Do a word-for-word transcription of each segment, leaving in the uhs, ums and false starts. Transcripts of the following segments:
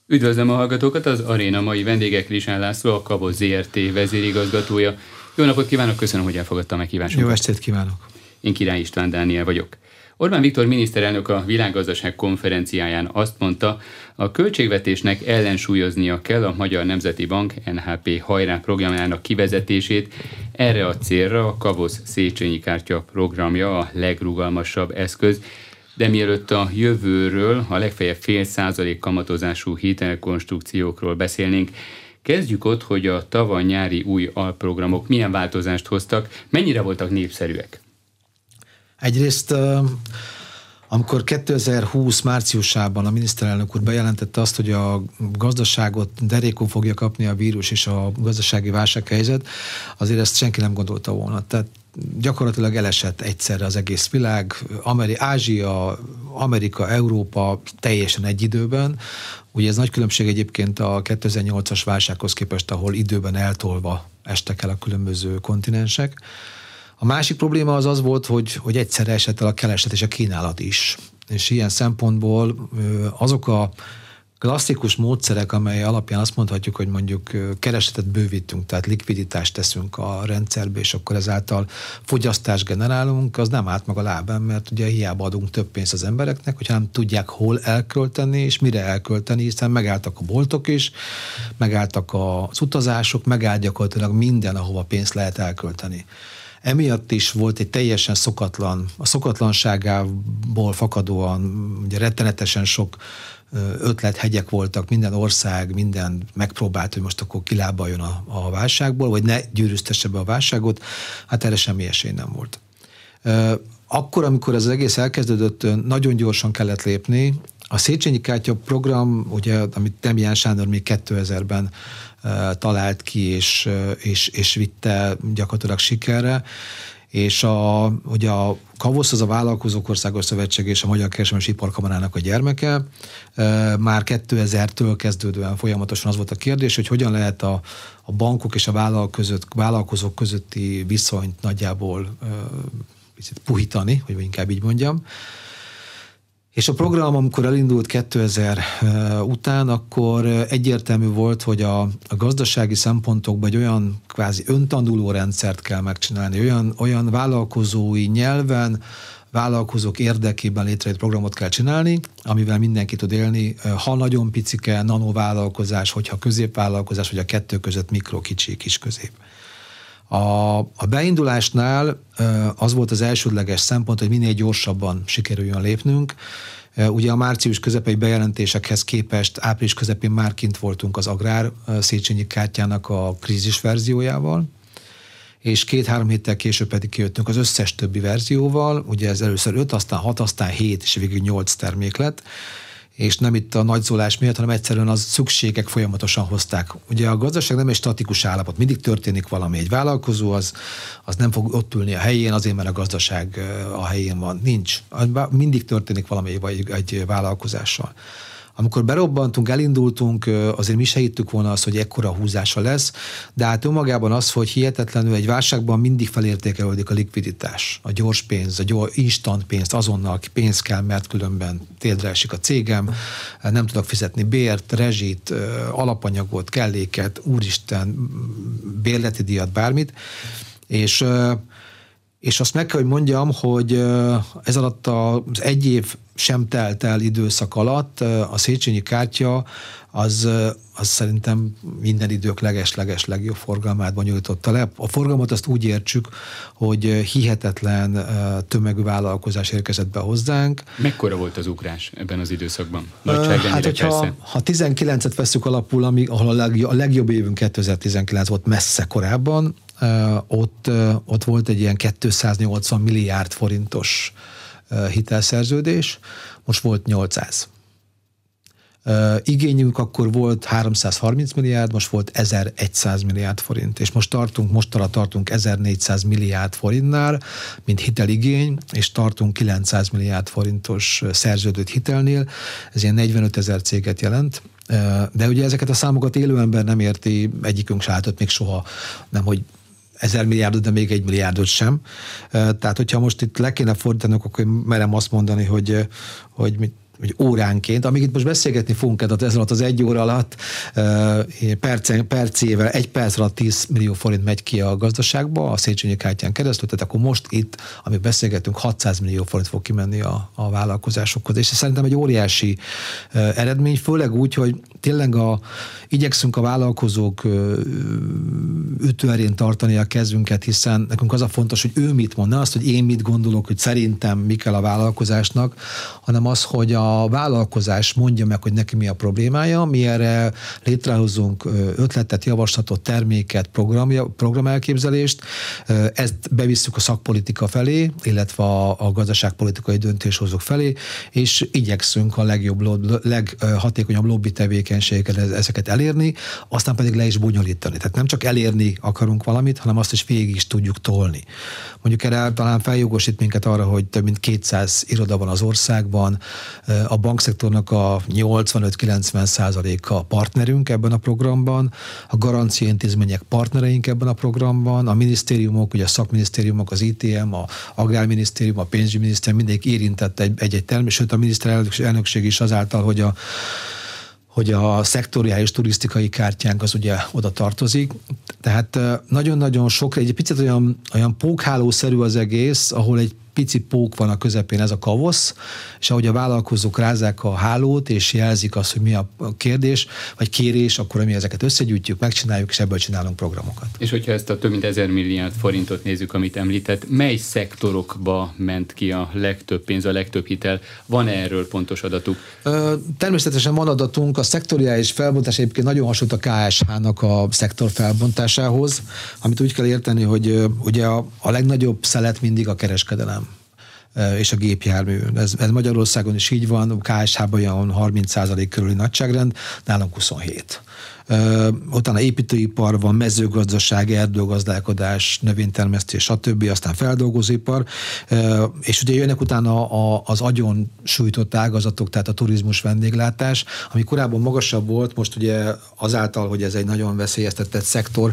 Üdvözlöm a hallgatókat, az Aréna mai vendége Krizsán László, a Kavosz zé er té vezérigazgatója. Jó napot kívánok, köszönöm, hogy elfogadta a meghívásunkat. Jó estét kívánok! Én Király István Dániel vagyok. Orbán Viktor miniszterelnök a Világgazdaság konferenciáján azt mondta, a költségvetésnek ellensúlyoznia kell a Magyar Nemzeti Bank en há pé hajrá programjának kivezetését. Erre a célra a Kavosz Széchenyi kártya programja a legrugalmasabb eszköz. De mielőtt a jövőről, a legfeljebb fél százalék kamatozású hitelkonstrukciókról beszélnénk, kezdjük ott, hogy a tavaly nyári új alprogramok milyen változást hoztak, mennyire voltak népszerűek? Egyrészt, amikor kétezer-húsz márciusában a miniszterelnök úr bejelentette azt, hogy a gazdaságot derékon fogja kapni a vírus és a gazdasági válsághelyzet, azért ezt senki nem gondolta volna. Tehát gyakorlatilag elesett egyszerre az egész világ, Ameri- Ázsia, Amerika, Európa teljesen egy időben. Ugye ez nagy különbség egyébként a kétezer-nyolcas válsághoz képest, ahol időben eltolva estek el a különböző kontinensek. A másik probléma az az volt, hogy, hogy egyszerre esett el a kereslet és a kínálat is. És ilyen szempontból azok a klasszikus módszerek, amely alapján azt mondhatjuk, hogy mondjuk keresletet bővítünk, tehát likviditást teszünk a rendszerbe, és akkor ezáltal fogyasztást generálunk, az nem állt meg a lábán, mert ugye hiába adunk több pénzt az embereknek, hogyha nem tudják hol elkölteni, és mire elkölteni, hiszen megálltak a boltok is, megálltak az utazások, megállt gyakorlatilag minden, ahova pénzt lehet elkölteni. Emiatt is volt egy teljesen szokatlan, a szokatlanságából fakadóan, ugye rettenetesen sok ötlethegyek voltak, minden ország, minden megpróbált, hogy most akkor kilábaljon a, a válságból, vagy ne gyűrűztesse be a válságot, hát erre semmi esély nem volt. Akkor, amikor ez az egész elkezdődött, nagyon gyorsan kellett lépni. A Széchenyi kártya program, ugye, amit Demján Sándor még kétezerben talált ki, és, és, és vitte gyakorlatilag sikerre, és a, ugye a Kavosz az a Vállalkozók Országos Szövetség és a Magyar Kereskedelmi és Iparkamarának a gyermeke. Már kétezertől kezdődően folyamatosan az volt a kérdés, hogy hogyan lehet a, a bankok és a vállalkozók közötti viszonyt nagyjából picit puhítani, hogy inkább így mondjam. És a program, amikor elindult kétezer után, akkor egyértelmű volt, hogy a, a gazdasági szempontokban egy olyan kvázi öntanuló rendszert kell megcsinálni, olyan, olyan vállalkozói nyelven, vállalkozók érdekében létrejött programot kell csinálni, amivel mindenki tud élni, ha nagyon picike, nanovállalkozás, hogyha középvállalkozás, vagy a kettő között mikro, kicsi, kis közép. A, a beindulásnál az volt az elsődleges szempont, hogy minél gyorsabban sikerüljön lépnünk. Ugye a március közepei bejelentésekhez képest április közepén már kint voltunk az Agrár Széchenyi kártyának a krízis verziójával, és két-három héttel később pedig kijöttünk az összes többi verzióval, ugye ez először öt, aztán hat, aztán hét, és végül nyolc termék lett, és nem itt a nagyzólás miatt, hanem egyszerűen az szükségek folyamatosan hozták. Ugye a gazdaság nem egy statikus állapot, mindig történik valami. Egy vállalkozó az, az nem fog ott ülni a helyén, azért, mert a gazdaság a helyén van. Nincs. Mindig történik valami egy, egy vállalkozással. Amikor berobbantunk, elindultunk, azért mi se hittük volna azt, hogy ekkora húzása lesz, de hát önmagában az, hogy hihetetlenül egy válságban mindig felértékelődik a likviditás, a gyors pénz, a gyors, instant pénzt, azonnal pénz kell, mert különben térdre esik a cégem, nem tudok fizetni bért, rezsit, alapanyagot, kelléket, úristen, bérleti díjat, bármit, és És azt meg kell, hogy mondjam, hogy ez alatt az egy év sem telt el időszak alatt a Széchenyi kártya az, az szerintem minden idők leges-leges legjobb forgalmát bonyolította le. A forgalmat azt úgy értsük, hogy hihetetlen tömegű vállalkozás érkezett be hozzánk. Mekkora volt az ugrás ebben az időszakban? Nagyságrendire hát, hogyha, persze. Ha tizenkilencet veszük alapul, amíg, ahol a legjobb, a legjobb évünk kétezer-tizenkilenc volt messze korábban, Uh, ott, uh, ott volt egy ilyen kétszáznyolcvan milliárd forintos uh, hitelszerződés, most volt nyolcszáz. Uh, igényünk akkor volt háromszázharminc milliárd, most volt ezerszáz milliárd forint, és most tartunk, mostanra tartunk ezernégyszáz milliárd forintnál, mint hiteligény, és tartunk kilencszáz milliárd forintos szerződött hitelnél, ez ilyen negyvenötezer céget jelent. De ugye ezeket a számokat élő ember nem érti, egyikünk se látott még soha, nem hogy ezer milliárdot, de még egy milliárdot sem. Tehát, hogyha most itt le kéne fordítanunk, akkor merem azt mondani, hogy, hogy vagy óránként, amíg itt most beszélgetni fogunk ez alatt az egy óra alatt, perc, percével, egy perc alatt tíz millió forint megy ki a gazdaságba, a Széchenyi kártyán keresztül, tehát akkor most itt, amíg beszélgetünk, hatszáz millió forint fog kimenni a, a vállalkozásokhoz. És szerintem egy óriási eredmény, főleg úgy, hogy tényleg a, igyekszünk a vállalkozók ütőerén tartani a kezünket, hiszen nekünk az a fontos, hogy ő mit mond, ne azt, hogy én mit gondolok, hogy szerintem mi kell a vállalkozásnak, hanem az, hogy a vállalkozás mondja meg, hogy neki mi a problémája, mi erre létrehozunk ötletet, javaslatot, terméket, program, programelképzelést, ezt bevisszük a szakpolitika felé, illetve a, a gazdaságpolitikai döntéshozók felé, és igyekszünk a legjobb, leghatékonyabb lobby tevékenységeket ezeket elérni, aztán pedig le is bonyolítani. Tehát nem csak elérni akarunk valamit, hanem azt is végig is tudjuk tolni. Mondjuk erre talán feljogosít minket arra, hogy több mint kétszáz iroda van az országban, a bankszektornak a nyolcvanöt-kilencven százaléka partnerünk ebben a programban, a garancia intézmények partnereink ebben a programban, a minisztériumok, ugye a szakminisztériumok, az I T M, a Agrárminisztérium, a Pénzügyminisztérium, mindegyik érintett egy-egy termék, sőt a miniszterelnökség is azáltal, hogy a hogy a szektoriális turisztikai kártyánk az ugye oda tartozik. Tehát nagyon-nagyon sok, egy picit olyan, olyan pókhálószerű az egész, ahol egy pici pók van a közepén, ez a kavosz, és ahogy a vállalkozók rázzák a hálót, és jelzik azt, hogy mi a kérdés, vagy kérés, akkor mi ezeket összegyűjtjük, megcsináljuk, és ebből csinálunk programokat. És hogyha ezt a több mint ezer milliárd forintot nézzük, amit említett, mely szektorokba ment ki a legtöbb pénz, a legtöbb hitel? Van erről pontos adatuk? Természetesen van adatunk, a szektoriális felbontás egyébként nagyon hasonlít a K S H-nak a szektor felbontásához, amit úgy kell érteni, hogy ugye a, a legnagyobb szelet mindig a kereskedelem és a gépjármű. Ez, ez Magyarországon is így van, K S H-ban olyan harminc százalék körüli nagyságrend, nálunk huszonhét. Uh, utána építőipar van, mezőgazdaság, erdőgazdálkodás, növénytermesztés, stb., aztán feldolgozóipar, uh, és ugye jönnek utána a, az agyon sújtott ágazatok, tehát a turizmus, vendéglátás, ami korábban magasabb volt, most ugye azáltal, hogy ez egy nagyon veszélyeztetett szektor,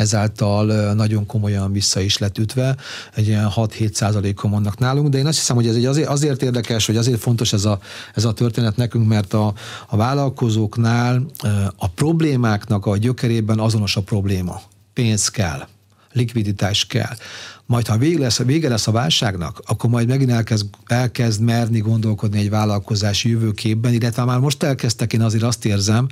ezáltal nagyon komolyan vissza is lett ütve, egy ilyen hat-hét százalékon vannak nálunk, de én azt hiszem, hogy ez egy azért, azért érdekes, hogy azért fontos ez a, ez a történet nekünk, mert a, a vállalkozóknál a probléma a gyökerében azonos a probléma. Pénz kell, likviditás kell. Majd, ha vége lesz, vége lesz a válságnak, akkor majd megint elkezd, elkezd merni gondolkodni egy vállalkozási jövőképben, illetve már most elkezdtek, én azért azt érzem,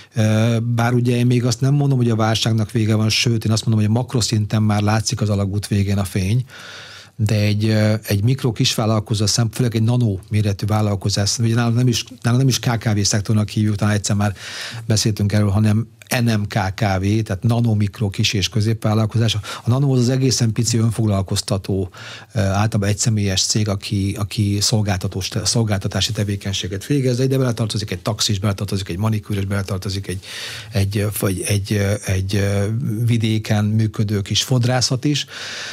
bár ugye én még azt nem mondom, hogy a válságnak vége van, sőt, én azt mondom, hogy a makroszinten már látszik az alagút végén a fény, de egy, egy mikro kisvállalkozó szem, főleg egy nano méretű vállalkozás, ugye nálam nem is, nálam nem is K K V szektornak hívjuk, talán egyszer már beszéltünk erről, hanem N M K K V, tehát nano, mikro, kis és középvállalkozás. A nano az az egészen pici önfoglalkoztató, általában egyszemélyes cég, aki, aki szolgáltatási tevékenységet végez, de ide beletartozik egy taxis, beletartozik egy manikűrös, beletartozik egy, egy, egy, egy, egy vidéken működő kis fodrászat is.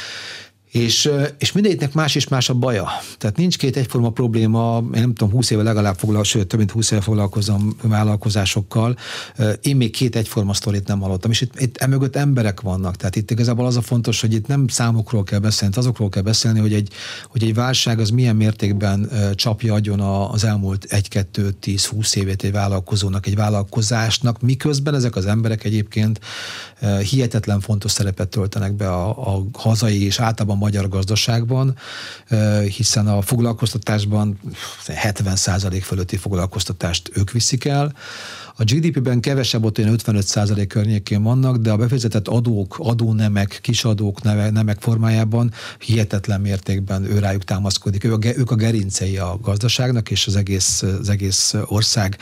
És, és mindegyiknek más és más a baja. Tehát nincs két egyforma probléma, én nem tudom, húsz éve legalább foglalkozom, sőt, több mint húsz éve foglalkozom vállalkozásokkal. Én még két egyforma sztorit nem hallottam, és itt, itt emögött emberek vannak. Tehát itt igazából az a fontos, hogy itt nem számokról kell beszélni, azokról kell beszélni, hogy egy, hogy egy válság az milyen mértékben csapja agyon az elmúlt egy-kettő-tíz-húsz évét egy vállalkozónak, egy vállalkozásnak, miközben ezek az emberek egyébként hihetetlen fontos szerepet töltenek be a, a hazai és általában magyar gazdaságban, hiszen a foglalkoztatásban hetven százalék fölötti foglalkoztatást ők viszik el. A G D P-ben kevesebb, ott olyan ötvenöt százalék környékén vannak, de a befizetett adók, adónemek, kisadók nemek formájában hihetetlen mértékben ő rájuk támaszkodik. Ők a, ők a gerincei a gazdaságnak, és az egész, az egész ország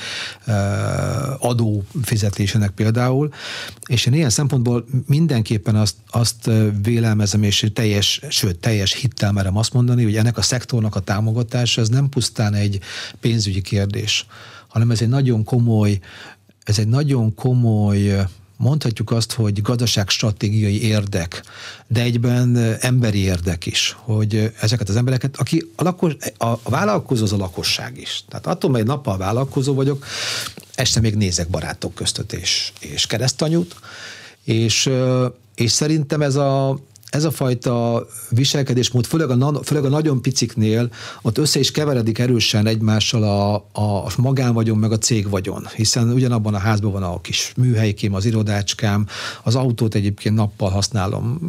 adófizetésének például. És én ilyen szempontból mindenképpen azt, azt vélelmezem, és teljes, sőt, teljes hittel merem azt mondani, hogy ennek a szektornak a támogatása ez nem pusztán egy pénzügyi kérdés, hanem ez egy nagyon komoly, ez egy nagyon komoly, mondhatjuk azt, hogy gazdaságstratégiai érdek, de egyben emberi érdek is, hogy ezeket az embereket, aki a, lakos, a vállalkozó az a lakosság is. Tehát attól, mert egy nappal vállalkozó vagyok, este még nézek barátok köztöt és, és keresztanyút, és, és szerintem ez a ez a fajta viselkedésmód, főleg a, főleg a nagyon piciknél, ott össze is keveredik erősen egymással a, a magánvagyon meg a cégvagyon, hiszen ugyanabban a házban van a kis műhelykém, az irodácskám, az autót egyébként nappal használom,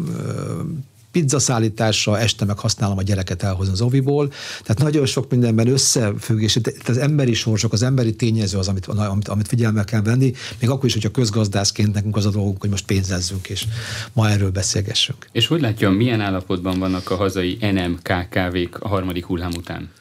pizzaszállításra, este meg használom a gyereket elhozni az oviból. Tehát nagyon sok mindenben összefüggés. Az emberi sorsok, az emberi tényező az, amit, amit, amit figyelme kell venni, még akkor is, hogyha közgazdászként nekünk az a dolgunk, hogy most pénzezzünk, és ma erről beszélgessünk. És hogy látja, milyen állapotban vannak a hazai en em ká ká vék a harmadik hullám után?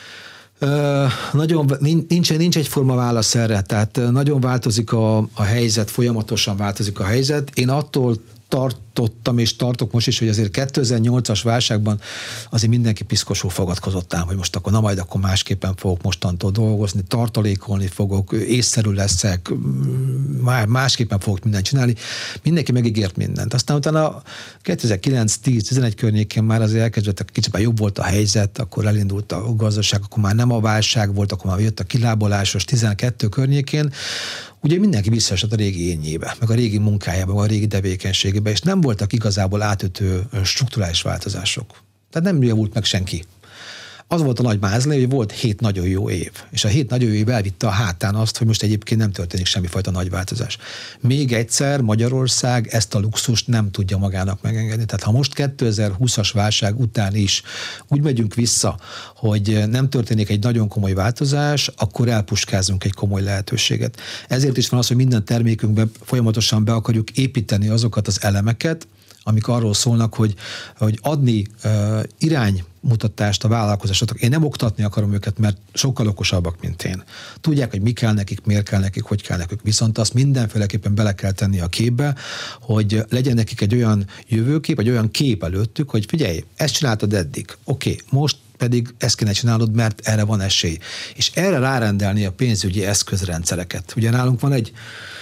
Uh, nagyon, nincs, nincs egyforma válasz erre, tehát nagyon változik a, a helyzet, folyamatosan változik a helyzet. Én attól tartottam és tartok most is, hogy azért kétezer-nyolcas válságban azért mindenki piszkosul fogadkozott ám, hogy most akkor na majd akkor másképpen fogok mostantól dolgozni, tartalékolni fogok, észszerű leszek, már másképpen fogok mindent csinálni. Mindenki megígért mindent. Aztán utána kétezer-kilenc, tíz, tizenegy környékén már azért elkezdett, kicsit már jobb volt a helyzet, akkor elindult a gazdaság, akkor már nem a válság volt, akkor már jött a kilábalásos tizenkettő környékén. Ugye mindenki visszaesett a régi ényébe, meg a régi munkájába, a régi tevékenységébe, és nem voltak igazából átütő strukturális változások. Tehát nem javult meg senki. Az volt a nagy mázlé, hogy volt hét nagyon jó év, és a hét nagyon jó év elvitte a hátán azt, hogy most egyébként nem történik semmifajta nagy változás. Még egyszer Magyarország ezt a luxust nem tudja magának megengedni. Tehát ha most kétezer-húszas válság után is úgy megyünk vissza, hogy nem történik egy nagyon komoly változás, akkor elpuskázunk egy komoly lehetőséget. Ezért is van az, hogy minden termékünkbe folyamatosan be akarjuk építeni azokat az elemeket, amik arról szólnak, hogy, hogy adni uh, iránymutatást a vállalkozásoknak. Én nem oktatni akarom őket, mert sokkal okosabbak, mint én. Tudják, hogy mi kell nekik, miért kell nekik, hogy kell nekik. Viszont azt mindenféleképpen bele kell tenni a képbe, hogy legyen nekik egy olyan jövőkép, egy olyan kép előttük, hogy figyelj, ezt csináltad eddig. Oké, okay, most pedig ezt kéne csinálod, mert erre van esély. És erre rárendelni a pénzügyi eszközrendszereket. Ugye nálunk van egy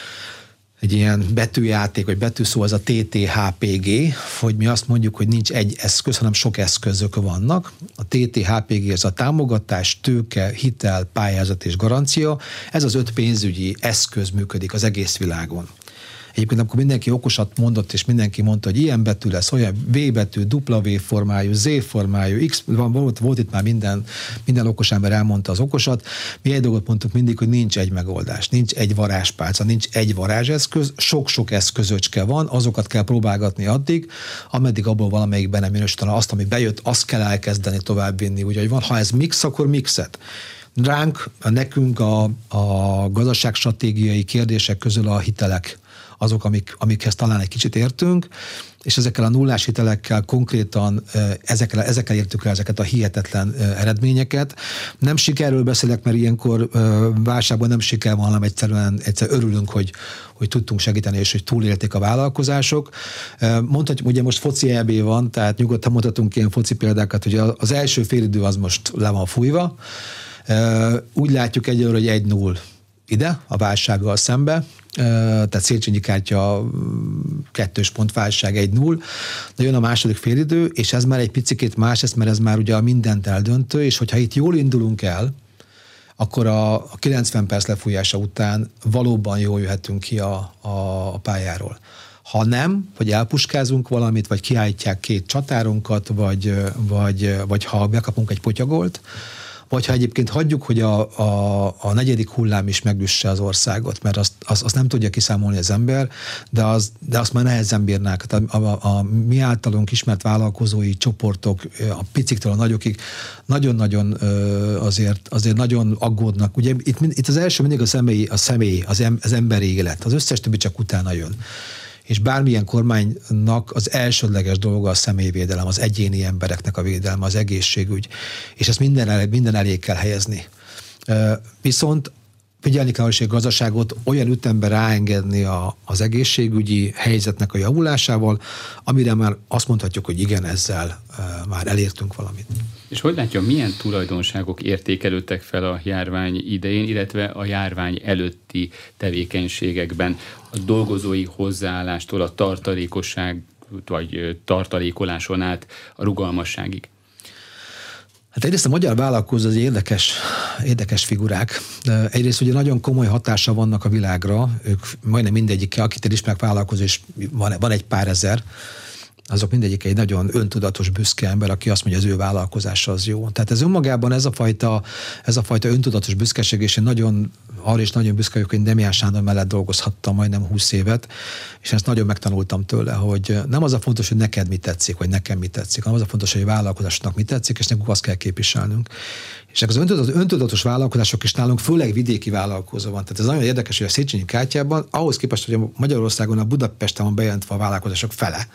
egy ilyen betűjáték, vagy betűszó, az a té té há pé gé, hogy mi azt mondjuk, hogy nincs egy eszköz, hanem sok eszközök vannak. A té té há pé gé ez a támogatás, tőke, hitel, pályázat és garancia. Ez az öt pénzügyi eszköz működik az egész világon. Egyébként amikor mindenki okosat mondott, és mindenki mondta, hogy ilyen betű lesz, olyan V betű, W formájú, Z formájú, X, van, volt, volt itt már minden, minden okos ember elmondta az okosat. Mi egy dolgot mondtuk mindig, hogy nincs egy megoldás, nincs egy varázspálca, nincs egy varázseszköz, sok-sok eszközöcske van, azokat kell próbálgatni addig, ameddig abból valamelyikben nem minősítene azt, ami bejött, azt kell elkezdeni továbbvinni. Úgyhogy van, ha ez mix, akkor mixet. Ránk, nekünk a, a gazdaságstratégiai kérdések közül a hitelek azok, amik, amikhez talán egy kicsit értünk, és ezekkel a nullás hitelekkel konkrétan ezekkel, ezekkel értük el ezeket a hihetetlen eredményeket. Nem sikerről beszélek, mert ilyenkor válságban nem siker van, hanem egyszerűen egyszer örülünk, hogy, hogy tudtunk segíteni, és hogy túlélték a vállalkozások. Mondhatjuk, ugye most foci é bé van, tehát nyugodtan mondhatunk ilyen foci példákat, hogy az első félidő az most le van fújva. Úgy látjuk egyelőre, hogy egy null ide, a válsággal szembe, tehát Széchenyi kártya kettős pont válság egy null, de jön a második félidő, és ez már egy picikét más, ez, mert ez már ugye a mindent eldöntő, és hogyha itt jól indulunk el, akkor a, a kilencven perc lefújása után valóban jól jöhetünk ki a, a, a pályáról. Ha nem, vagy elpuskázunk valamit, vagy kiállítják két csatárunkat, vagy, vagy, vagy ha bekapunk egy potyagolt, vagy ha egyébként hagyjuk, hogy a, a, a negyedik hullám is megüsse az országot, mert azt, azt, azt nem tudja kiszámolni az ember, de, az, de azt már nehezen bírnák. A, a, a mi általunk ismert vállalkozói csoportok, a piciktől a nagyokig nagyon-nagyon azért, azért nagyon aggódnak. Ugye itt, itt az első mindig a személy, a személy az, em, az emberi élet, az összes többi csak utána jön. És bármilyen kormánynak az elsődleges dolga a személyvédelem, az egyéni embereknek a védelme, az egészségügy, és ezt minden elé, minden elé kell helyezni. Viszont figyelni kell, hogy a gazdaságot olyan ütemben ráengedni a, az egészségügyi helyzetnek a javulásával, amire már azt mondhatjuk, hogy igen, ezzel már elértünk valamit. És hogy látja, milyen tulajdonságok értékelődtek fel a járvány idején, illetve a járvány előtti tevékenységekben, a dolgozói hozzáállástól a tartalékosság vagy tartalékoláson át a rugalmasságig? Hát egyrészt a magyar vállalkozó az érdekes, érdekes figurák. Egyrészt ugye nagyon komoly hatása vannak a világra, ők majdnem mindegyik, akit elismernek vállalkozó, és van, van egy pár ezer, azok mindegyik egy nagyon öntudatos, büszke ember, aki azt mondja, az ő vállalkozása az jó. Tehát ez önmagában ez a fajta, ez a fajta öntudatos büszkeség, és én nagyon, arra is nagyon büszke vagyok, hogy Demián Sándor mellett dolgozhattam majdnem húsz évet, és ezt nagyon megtanultam tőle, hogy nem az a fontos, hogy neked mi tetszik, vagy nekem mi tetszik, hanem az a fontos, hogy a vállalkozásnak mi tetszik, és nekünk azt kell képviselnünk. És az öntudatos, öntudatos vállalkozások is nálunk főleg vidéki vállalkozó van. Tehát ez nagyon érdekes, hogy a Széchenyi kártyában ahhoz képest, hogy Magyarországon, a Budapesten van bejelentve a vállalkozások fele.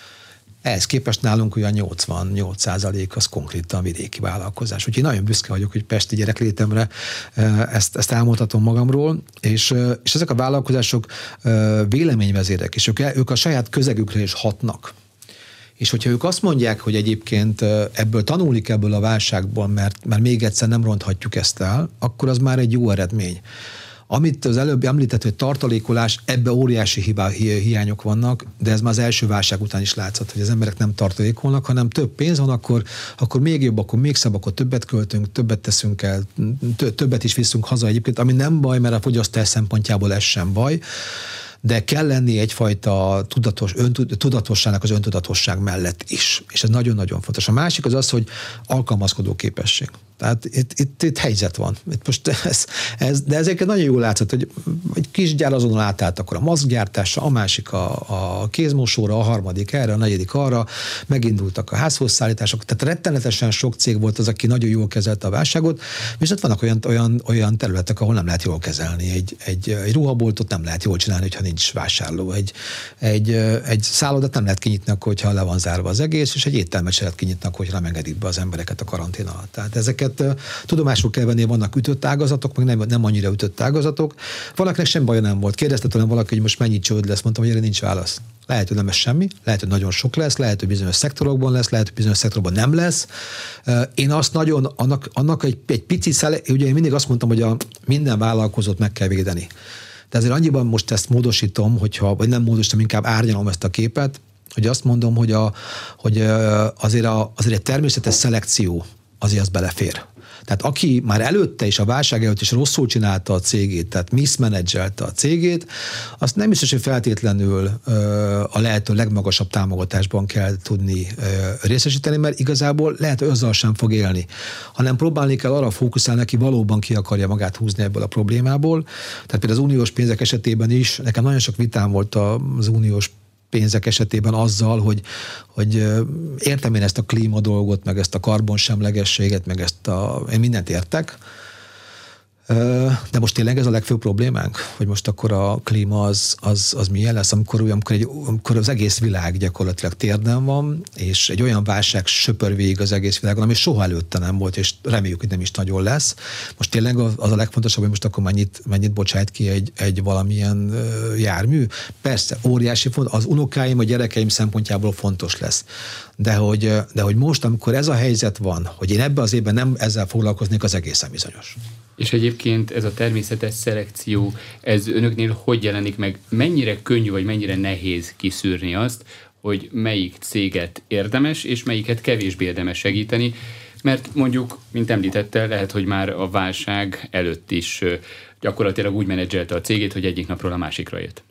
Ehhez képest nálunk olyan nyolcvannyolc százalék az konkrétan vidéki vállalkozás. Úgyhogy nagyon büszke vagyok, hogy pesti gyereklétemre ezt, ezt elmondhatom magamról, és, és ezek a vállalkozások véleményvezérek, és ők, ők a saját közegükre is hatnak. És hogyha ők azt mondják, hogy egyébként ebből tanulni kell ebből a válságból, mert, mert még egyszer nem ronthatjuk ezt el, akkor az már egy jó eredmény. Amit az előbb említett, hogy tartalékolás, ebbe óriási hibá, hi, hiányok vannak, de ez már az első válság után is látszott, hogy az emberek nem tartalékolnak, hanem több pénz van, akkor, akkor még jobb, akkor még szebb, akkor többet költünk, többet teszünk el, többet is viszünk haza egyébként, ami nem baj, mert a fogyasztás szempontjából ez sem baj, de kell lenni egyfajta tudatos, tudatosságnak az öntudatosság mellett is. És ez nagyon-nagyon fontos. A másik az az, hogy alkalmazkodó képesség. Tehát itt, itt, itt helyzet van. Itt most ez, ez, de ezeket nagyon jól látszott, hogy egy kis gyár azonnal átállt akkor a maszkgyártásra, a másik a, a kézmosóra, a harmadik erre, a negyedik arra, megindultak a házhozszállítások. Tehát rettenetesen sok cég volt az, aki nagyon jól kezelte a válságot, viszont vannak olyan, olyan, olyan területek, ahol nem lehet jól kezelni. Egy, egy, egy ruhaboltot nem lehet jól csinálni, hogyha nincs vásárló. Egy, egy, egy szállodát nem lehet kinyitni, akkor, hogyha le van zárva az egész, és egy éttermet sem lehet kinyitni, akkor, hogyha nem engedik be az embereket a karantén alatt. Tehát ezeket tudomásul kell venni, vannak ütött ágazatok, meg nem, nem annyira ütött ágazatok. Valakinek sem baja nem volt. Kérdezte tőlem valaki, hogy most mennyi csőd lesz, mondtam, hogy erre nincs válasz. Lehet, hogy nem lesz semmi, lehet, hogy nagyon sok lesz, lehet, hogy bizonyos szektorokban lesz, lehet, hogy bizonyos szektorokban nem lesz. Én azt nagyon, annak, annak egy, egy pici szele, ugye én mindig azt mondtam, hogy a minden vállalkozót meg kell védeni. De azért annyiban most ezt módosítom, hogyha, vagy nem módosítom, inkább árnyalom ezt a képet, hogy azt mondom, hogy, a, hogy azért, a, azért egy természetes szelekció azért az belefér. Tehát aki már előtte is, a válság előtt is rosszul csinálta a cégét, tehát mismanaggelte a cégét, azt nem biztos, hogy feltétlenül a lehető legmagasabb támogatásban kell tudni részesíteni, mert igazából lehet, hogy azzal sem fog élni, hanem próbálni kell arra fókuszálni, aki valóban ki akarja magát húzni ebből a problémából. Tehát például az uniós pénzek esetében is, nekem nagyon sok vitám volt az uniós pénzek esetében azzal, hogy, hogy értem én ezt a klíma dolgot, meg ezt a karbonsemlegességet, meg ezt a... Én mindent értek, de most tényleg ez a legfőbb problémánk, hogy most akkor a klíma az, az, az milyen lesz, amikor, amikor, egy, amikor az egész világ gyakorlatilag térden van, és egy olyan válság söpör végig az egész világon, ami soha előtte nem volt, és reméljük, hogy nem is nagyon lesz. Most tényleg az a legfontosabb, hogy most akkor mennyit, mennyit bocsájt ki egy, egy valamilyen jármű. Persze, óriási font, az unokáim, a gyerekeim szempontjából fontos lesz. De hogy, de hogy most, amikor ez a helyzet van, hogy én ebben az évben nem ezzel foglalkoznék, az egészen bizonyos. És egyébként ez a természetes szelekció, ez önöknél hogy jelenik meg? Mennyire könnyű, vagy mennyire nehéz kiszűrni azt, hogy melyik céget érdemes, és melyiket kevésbé érdemes segíteni? Mert mondjuk, mint említette, lehet, hogy már a válság előtt is gyakorlatilag úgy menedzselte a cégét, hogy egyik napról a másikra jött.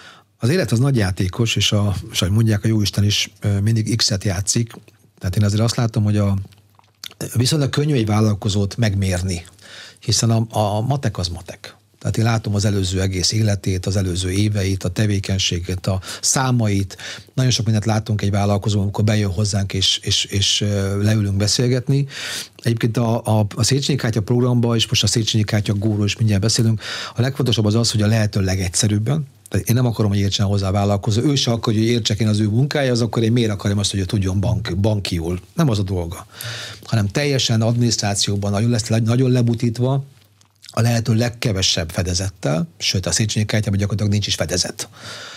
Az élet az nagy játékos, és, a, és ahogy mondják, a jóisten is mindig X-et játszik. Tehát én azért azt látom, hogy a viszonylag könnyű egy vállalkozót megmérni, hiszen a, a matek az matek. Tehát én látom az előző egész életét, az előző éveit, a tevékenységét, a számait. Nagyon sok mindent látunk egy vállalkozó, amikor bejön hozzánk, és, és, és leülünk beszélgetni. Egyébként a, a, a Széchenyi kártya programban, és most a Széchenyi kártya góró is mindjárt beszélünk, a legfontosabb az az, hogy a lehető legegyszerűbben. Tehát én nem akarom, hogy értsen hozzá a vállalkozó. Ő se akar, hogy értsek én az ő munkája, az akkor én miért akarom azt, hogy ő tudjon bank, bankiul. Nem az a dolga. Hanem teljesen adminisztrációban nagyon lesz nagyon lebutítva, a lehető legkevesebb fedezettel, sőt a Széchenyi kártyában gyakorlatilag nincs is fedezet.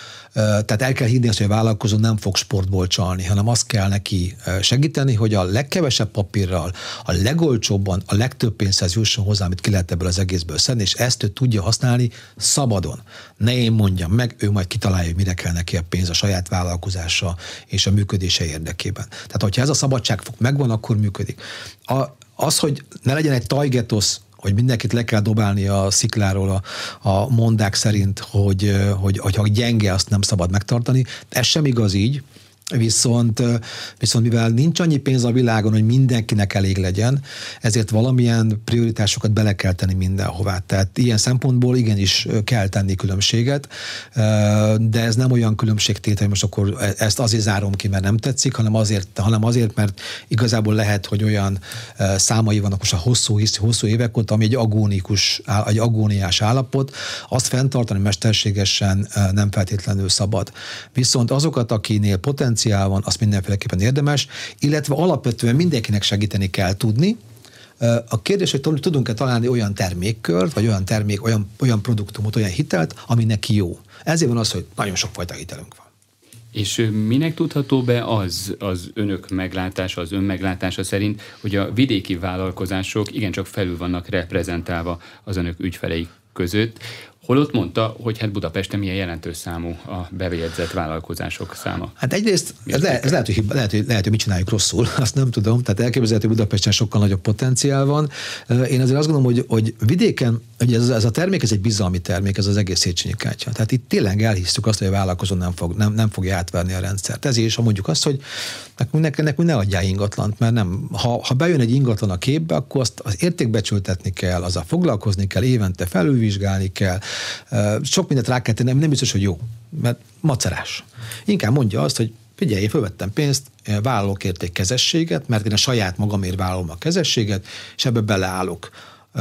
Tehát el kell hinni azt, hogy a vállalkozó nem fog sportból csalni, hanem azt kell neki segíteni, hogy a legkevesebb papírral, a legolcsóbban, a legtöbb pénzhez jusson hozzá, amit ki lehet ebből az egészből szedni, és ezt ő tudja használni szabadon. Ne én mondjam meg, ő majd kitalálja, hogy mire kell neki a pénz a saját vállalkozása és a működése érdekében. Tehát, hogyha ez a szabadságfok megvan, akkor működik. A, az, hogy ne legyen egy tajgetosz, hogy mindenkit le kell dobálni a szikláról a, a mondák szerint, hogy, hogy, hogy ha gyenge, azt nem szabad megtartani. Ez sem igaz így. Viszont, viszont mivel nincs annyi pénz a világon, hogy mindenkinek elég legyen, ezért valamilyen prioritásokat bele kell tenni mindenhová. Tehát ilyen szempontból igenis kell tenni különbséget, de ez nem olyan különbségtétel, hogy most akkor ezt azért zárom ki, mert nem tetszik, hanem azért, hanem azért, mert igazából lehet, hogy olyan számai vannak most a hosszú, hosszú évek óta, ami egy agónikus, egy agóniás állapot, azt fenntartani mesterségesen nem feltétlenül szabad. Viszont azokat, akinél potenciál van, azt mindenféleképpen érdemes, illetve alapvetően mindenkinek segíteni kell tudni. A kérdés, hogy tudunk-e találni olyan termékkört, vagy olyan termék, olyan, olyan produktumot, olyan hitelt, ami neki jó. Ezért van az, hogy nagyon sokfajta hitelünk van. És minek tudható be az, az önök meglátása, az ön meglátása szerint, hogy a vidéki vállalkozások igencsak felül vannak reprezentálva az önök ügyfeleik között, holott mondta, hogy hát Budapesten milyen jelentős számú a bejegyzett vállalkozások száma. Hát egyrészt ez, le, ez lehet, hogy, lehet, hogy, lehet, hogy mit csináljuk rosszul, azt nem tudom. Tehát elképzelhető, hogy Budapesten sokkal nagyobb potenciál van. Én azért azt gondolom, hogy, hogy vidéken, ugye ez, ez a termék, ez egy bizalmi termék, ez az egész Széchenyi kártya. Tehát itt tényleg elhisztük azt, hogy a vállalkozó nem, fog, nem, nem fogja átverni a rendszert. Ezért is, ha mondjuk azt, hogy nekünk, nekünk ne adjál ingatlant, mert nem, ha, ha bejön egy ingatlan a képbe, akkor azt az értékbecsültetni kell, azzal foglalkozni kell, évente felülvizsgálni kell, sok mindent rá kell tenni, nem biztos, hogy jó, mert macerás. Inkább mondja azt, hogy figyelj, én fölvettem pénzt, vállalok értékkezességet, mert én a saját magamért vállalom a kezességet, és ebbe beleállok.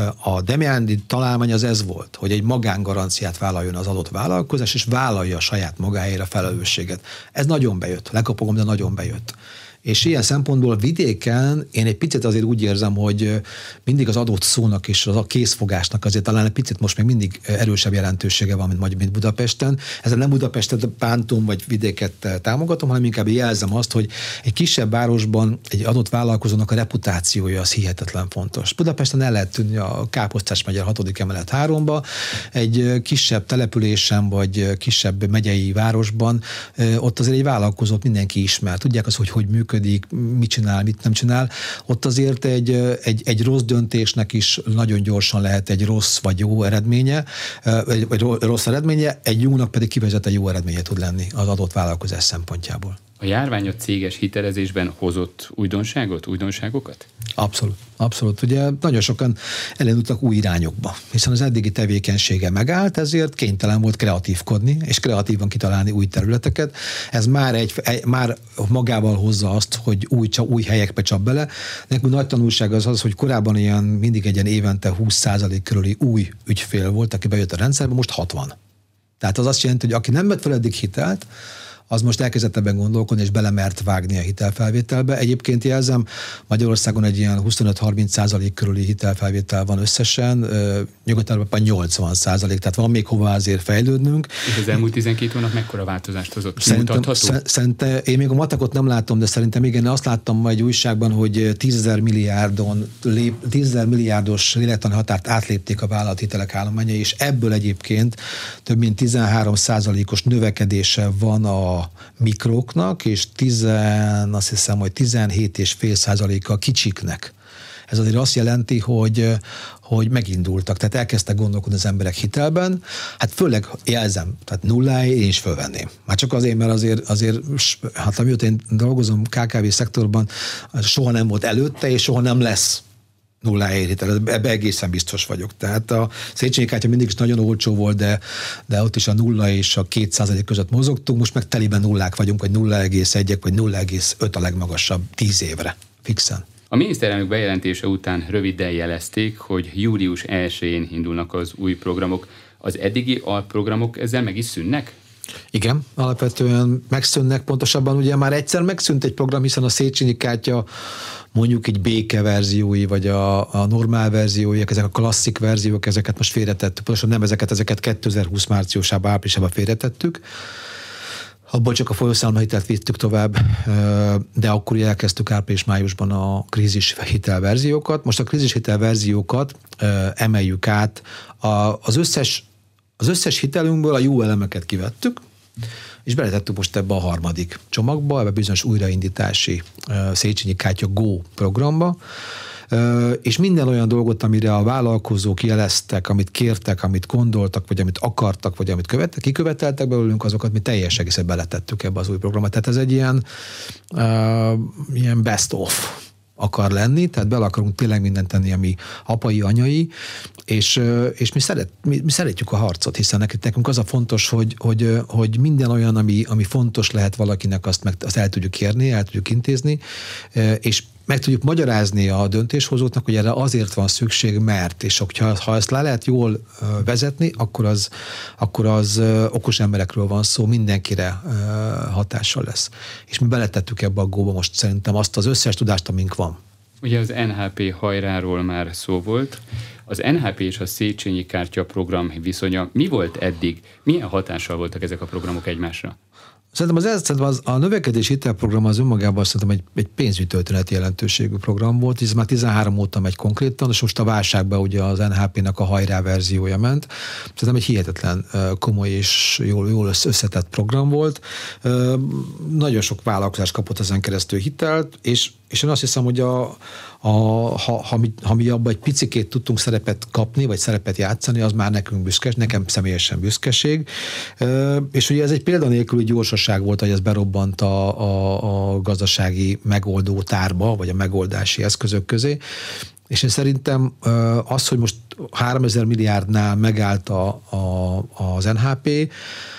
A Demiándi találmány az ez volt, hogy egy magángaranciát vállaljon az adott vállalkozás, és vállalja a saját magáért a felelősséget. Ez nagyon bejött, lekapogom, de nagyon bejött. És ilyen szempontból vidéken én egy picit azért úgy érzem, hogy mindig az adott szónak és az a készfogásnak azért talán egy picit most még mindig erősebb jelentősége van, mint, mint Budapesten. Ezzel nem Budapestet bántom, vagy vidéket támogatom, hanem inkább jelzem azt, hogy egy kisebb városban egy adott vállalkozónak a reputációja az hihetetlen fontos. Budapesten el lehet tűnni a Káposztás megye hatodik emelet háromba, egy kisebb településen, vagy kisebb megyei városban, ott azért egy vállalkozót mindenki ismer. Tudják azt, hogy hogy működik, mit csinál, mit nem csinál. Ott azért egy, egy, egy rossz döntésnek is nagyon gyorsan lehet egy rossz vagy jó eredménye, vagy rossz eredménye, egy jónak pedig kivezet jó eredménye tud lenni az adott vállalkozás szempontjából. A járvány a céges hitelezésben hozott újdonságot, újdonságokat? Abszolút. Abszolút. Ugye nagyon sokan elindultak új irányokba, hiszen az eddigi tevékenysége megállt, ezért kénytelen volt kreatívkodni, és kreatívan kitalálni új területeket. Ez már, egy, egy, már magával hozza azt, hogy új, új helyekbe csap bele. Nekünk nagy tanulság az az, hogy korábban ilyen mindig egy ilyen évente húsz százalék körüli új ügyfél volt, aki bejött a rendszerbe, most hatvan. Tehát az azt jelenti, hogy aki nem vett fel eddig hitelt, az most elkezdett ebben gondolkodni, és belemert vágni a hitelfelvételbe. Egyébként jelzem, Magyarországon egy ilyen huszonöt-harminc százalék körüli hitelfelvétel van összesen, Nyugat-Európában nyolcvan százalék, tehát van még hova azért fejlődnünk. És az elmúlt tizenkét hónap mekkora változást hozott? Szerintem, szerintem, én még a matekot nem látom, de szerintem igen, azt láttam ma egy újságban, hogy tízezer milliárdon, tízezer milliárdos lélektani határt átlépték a vállalati állományai, és ebből egyébként több mint tizenhárom százalékos növekedése van a mikroknak, és tizen, azt hiszem, hogy tizenhét egész öt százaléka a kicsiknek. Ez azért azt jelenti, hogy, hogy megindultak, tehát elkezdtek gondolkodni az emberek hitelben, hát főleg jelzem, tehát nulláig én is fölvenném. Már csak azért, mert azért, azért hát amióta én dolgozom ká ká vé szektorban, soha nem volt előtte, és soha nem lesz nullá érhitel, ebbe egészen biztos vagyok. Tehát a Széchenyi kártya mindig is nagyon olcsó volt, de, de ott is a nulla és a két százalék között mozogtunk, most meg teliben nullák vagyunk, vagy nulla egész egy, vagy nulla egész öt a legmagasabb tíz évre, fixen. A miniszterelnök bejelentése után röviden jelezték, hogy július elsején indulnak az új programok. Az eddigi alprogramok ezzel meg is szűnnek? Igen, alapvetően megszűnnek, pontosabban ugye már egyszer megszűnt egy program, hiszen a Széchenyi kártya mondjuk egy béke verziói, vagy a, a normál verziói, ezek a klasszik verziók, ezeket most félretettük, pontosan nem ezeket, ezeket kétezer-húsz márciusában, áprilisában félretettük. Abból csak a folyószámlahitelt vittük tovább, de akkor ugye elkezdtük április-májusban a krízis hitelverziókat. Most a krízis hitelverziókat emeljük át. Az összes, az összes hitelünkből a jó elemeket kivettük, és beletettük most ebbe a harmadik csomagba, ebbe bizonyos újraindítási Széchenyi kártya Go programba. és minden olyan dolgot, amire a vállalkozók jeleztek, amit kértek, amit gondoltak, vagy amit akartak, vagy amit követtek, kiköveteltek belőlünk, azokat mi teljes egészet beletettük ebbe az új programba. Tehát ez egy ilyen, uh, ilyen best of akar lenni, tehát bele akarunk tényleg mindent tenni, ami apai, anyai, és, és mi, szeret, mi, mi szeretjük a harcot, hiszen nekünk az a fontos, hogy, hogy, hogy minden olyan, ami, ami fontos lehet valakinek, azt, meg, azt el tudjuk kérni, el tudjuk intézni, és meg tudjuk magyarázni a döntéshozóknak, hogy erre azért van szükség, mert, és hogyha, ha ezt le lehet jól vezetni, akkor az, akkor az okos emberekről van szó, mindenkire hatással lesz. És mi beletettük ebbe a góba most szerintem azt az összes tudást, amink van. Ugye az en há pé hajráról már szó volt. Az en há pé és a Széchenyi kártya program viszonya mi volt eddig? Milyen hatással voltak ezek a programok egymásra? Szerintem az, szerintem az a növekedési hitelprogram az önmagában szerintem egy, egy pénzügyi történeti jelentőségű program volt, ez már tizenhárom óta megy konkrétan, és most a válságban ugye az en há pének a hajrá verziója ment. Szerintem egy hihetetlen komoly és jól, jól összetett program volt. Nagyon sok vállalkozás kapott ezen keresztül hitelt, és, és én azt hiszem, hogy a, a, ha, ha, mi, ha mi abban egy picikét tudtunk szerepet kapni, vagy szerepet játszani, az már nekünk büszkes, nekem személyesen büszkeség. És ugye ez egy példanélküli gyorsaság volt, hogy ez berobbant a, a, a gazdasági megoldó tárba, vagy a megoldási eszközök közé. És én szerintem az, hogy most háromezer milliárdnál megállt a, a, az en há pé,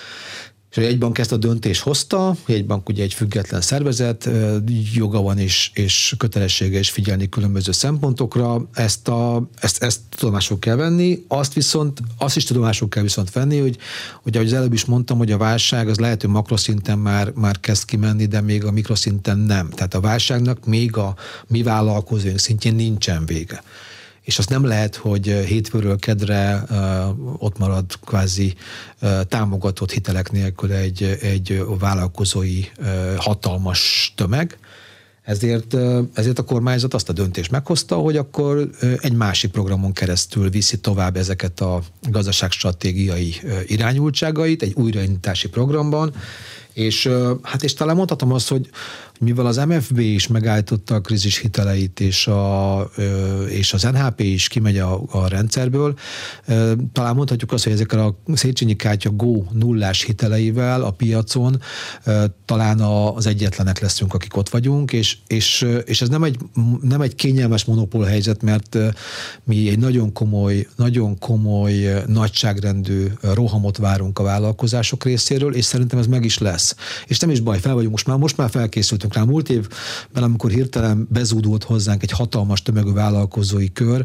és a jegybank ezt a döntést hozta, a jegybank ugye egy független szervezet, joga van és, és kötelessége is figyelni különböző szempontokra, ezt, a, ezt, ezt tudomásul kell venni, azt viszont, azt is tudomásul kell viszont venni, hogy, hogy ahogy az előbb is mondtam, hogy a válság az lehet, hogy makroszinten már, már kezd kimenni, de még a mikroszinten nem. Tehát a válságnak még a mi vállalkozóink szintjén nincsen vége. És azt nem lehet, hogy hétfőről kedre uh, ott marad kvázi uh, támogatott hitelek nélkül egy, egy vállalkozói uh, hatalmas tömeg. Ezért, uh, ezért a kormányzat azt a döntést meghozta, hogy akkor uh, egy másik programon keresztül viszi tovább ezeket a gazdaságstratégiai uh, irányultságait, egy újraindítási programban, és, uh, hát és talán mondhatom azt, hogy mivel az em ef bé is megállította a krízis hiteleit, és, a, és az en há pé is kimegy a, a rendszerből, talán mondhatjuk azt, hogy ezekkel a Széchenyi kártya Go nullás hiteleivel a piacon talán az egyetlenek leszünk, akik ott vagyunk, és, és, és ez nem egy, nem egy kényelmes monopól helyzet, mert mi egy nagyon komoly, nagyon komoly nagyságrendű rohamot várunk a vállalkozások részéről, és szerintem ez meg is lesz. És nem is baj, fel vagyunk, most már, most már felkészültünk rá. Múlt évben, amikor hirtelen bezúdult hozzánk egy hatalmas tömegű vállalkozói kör,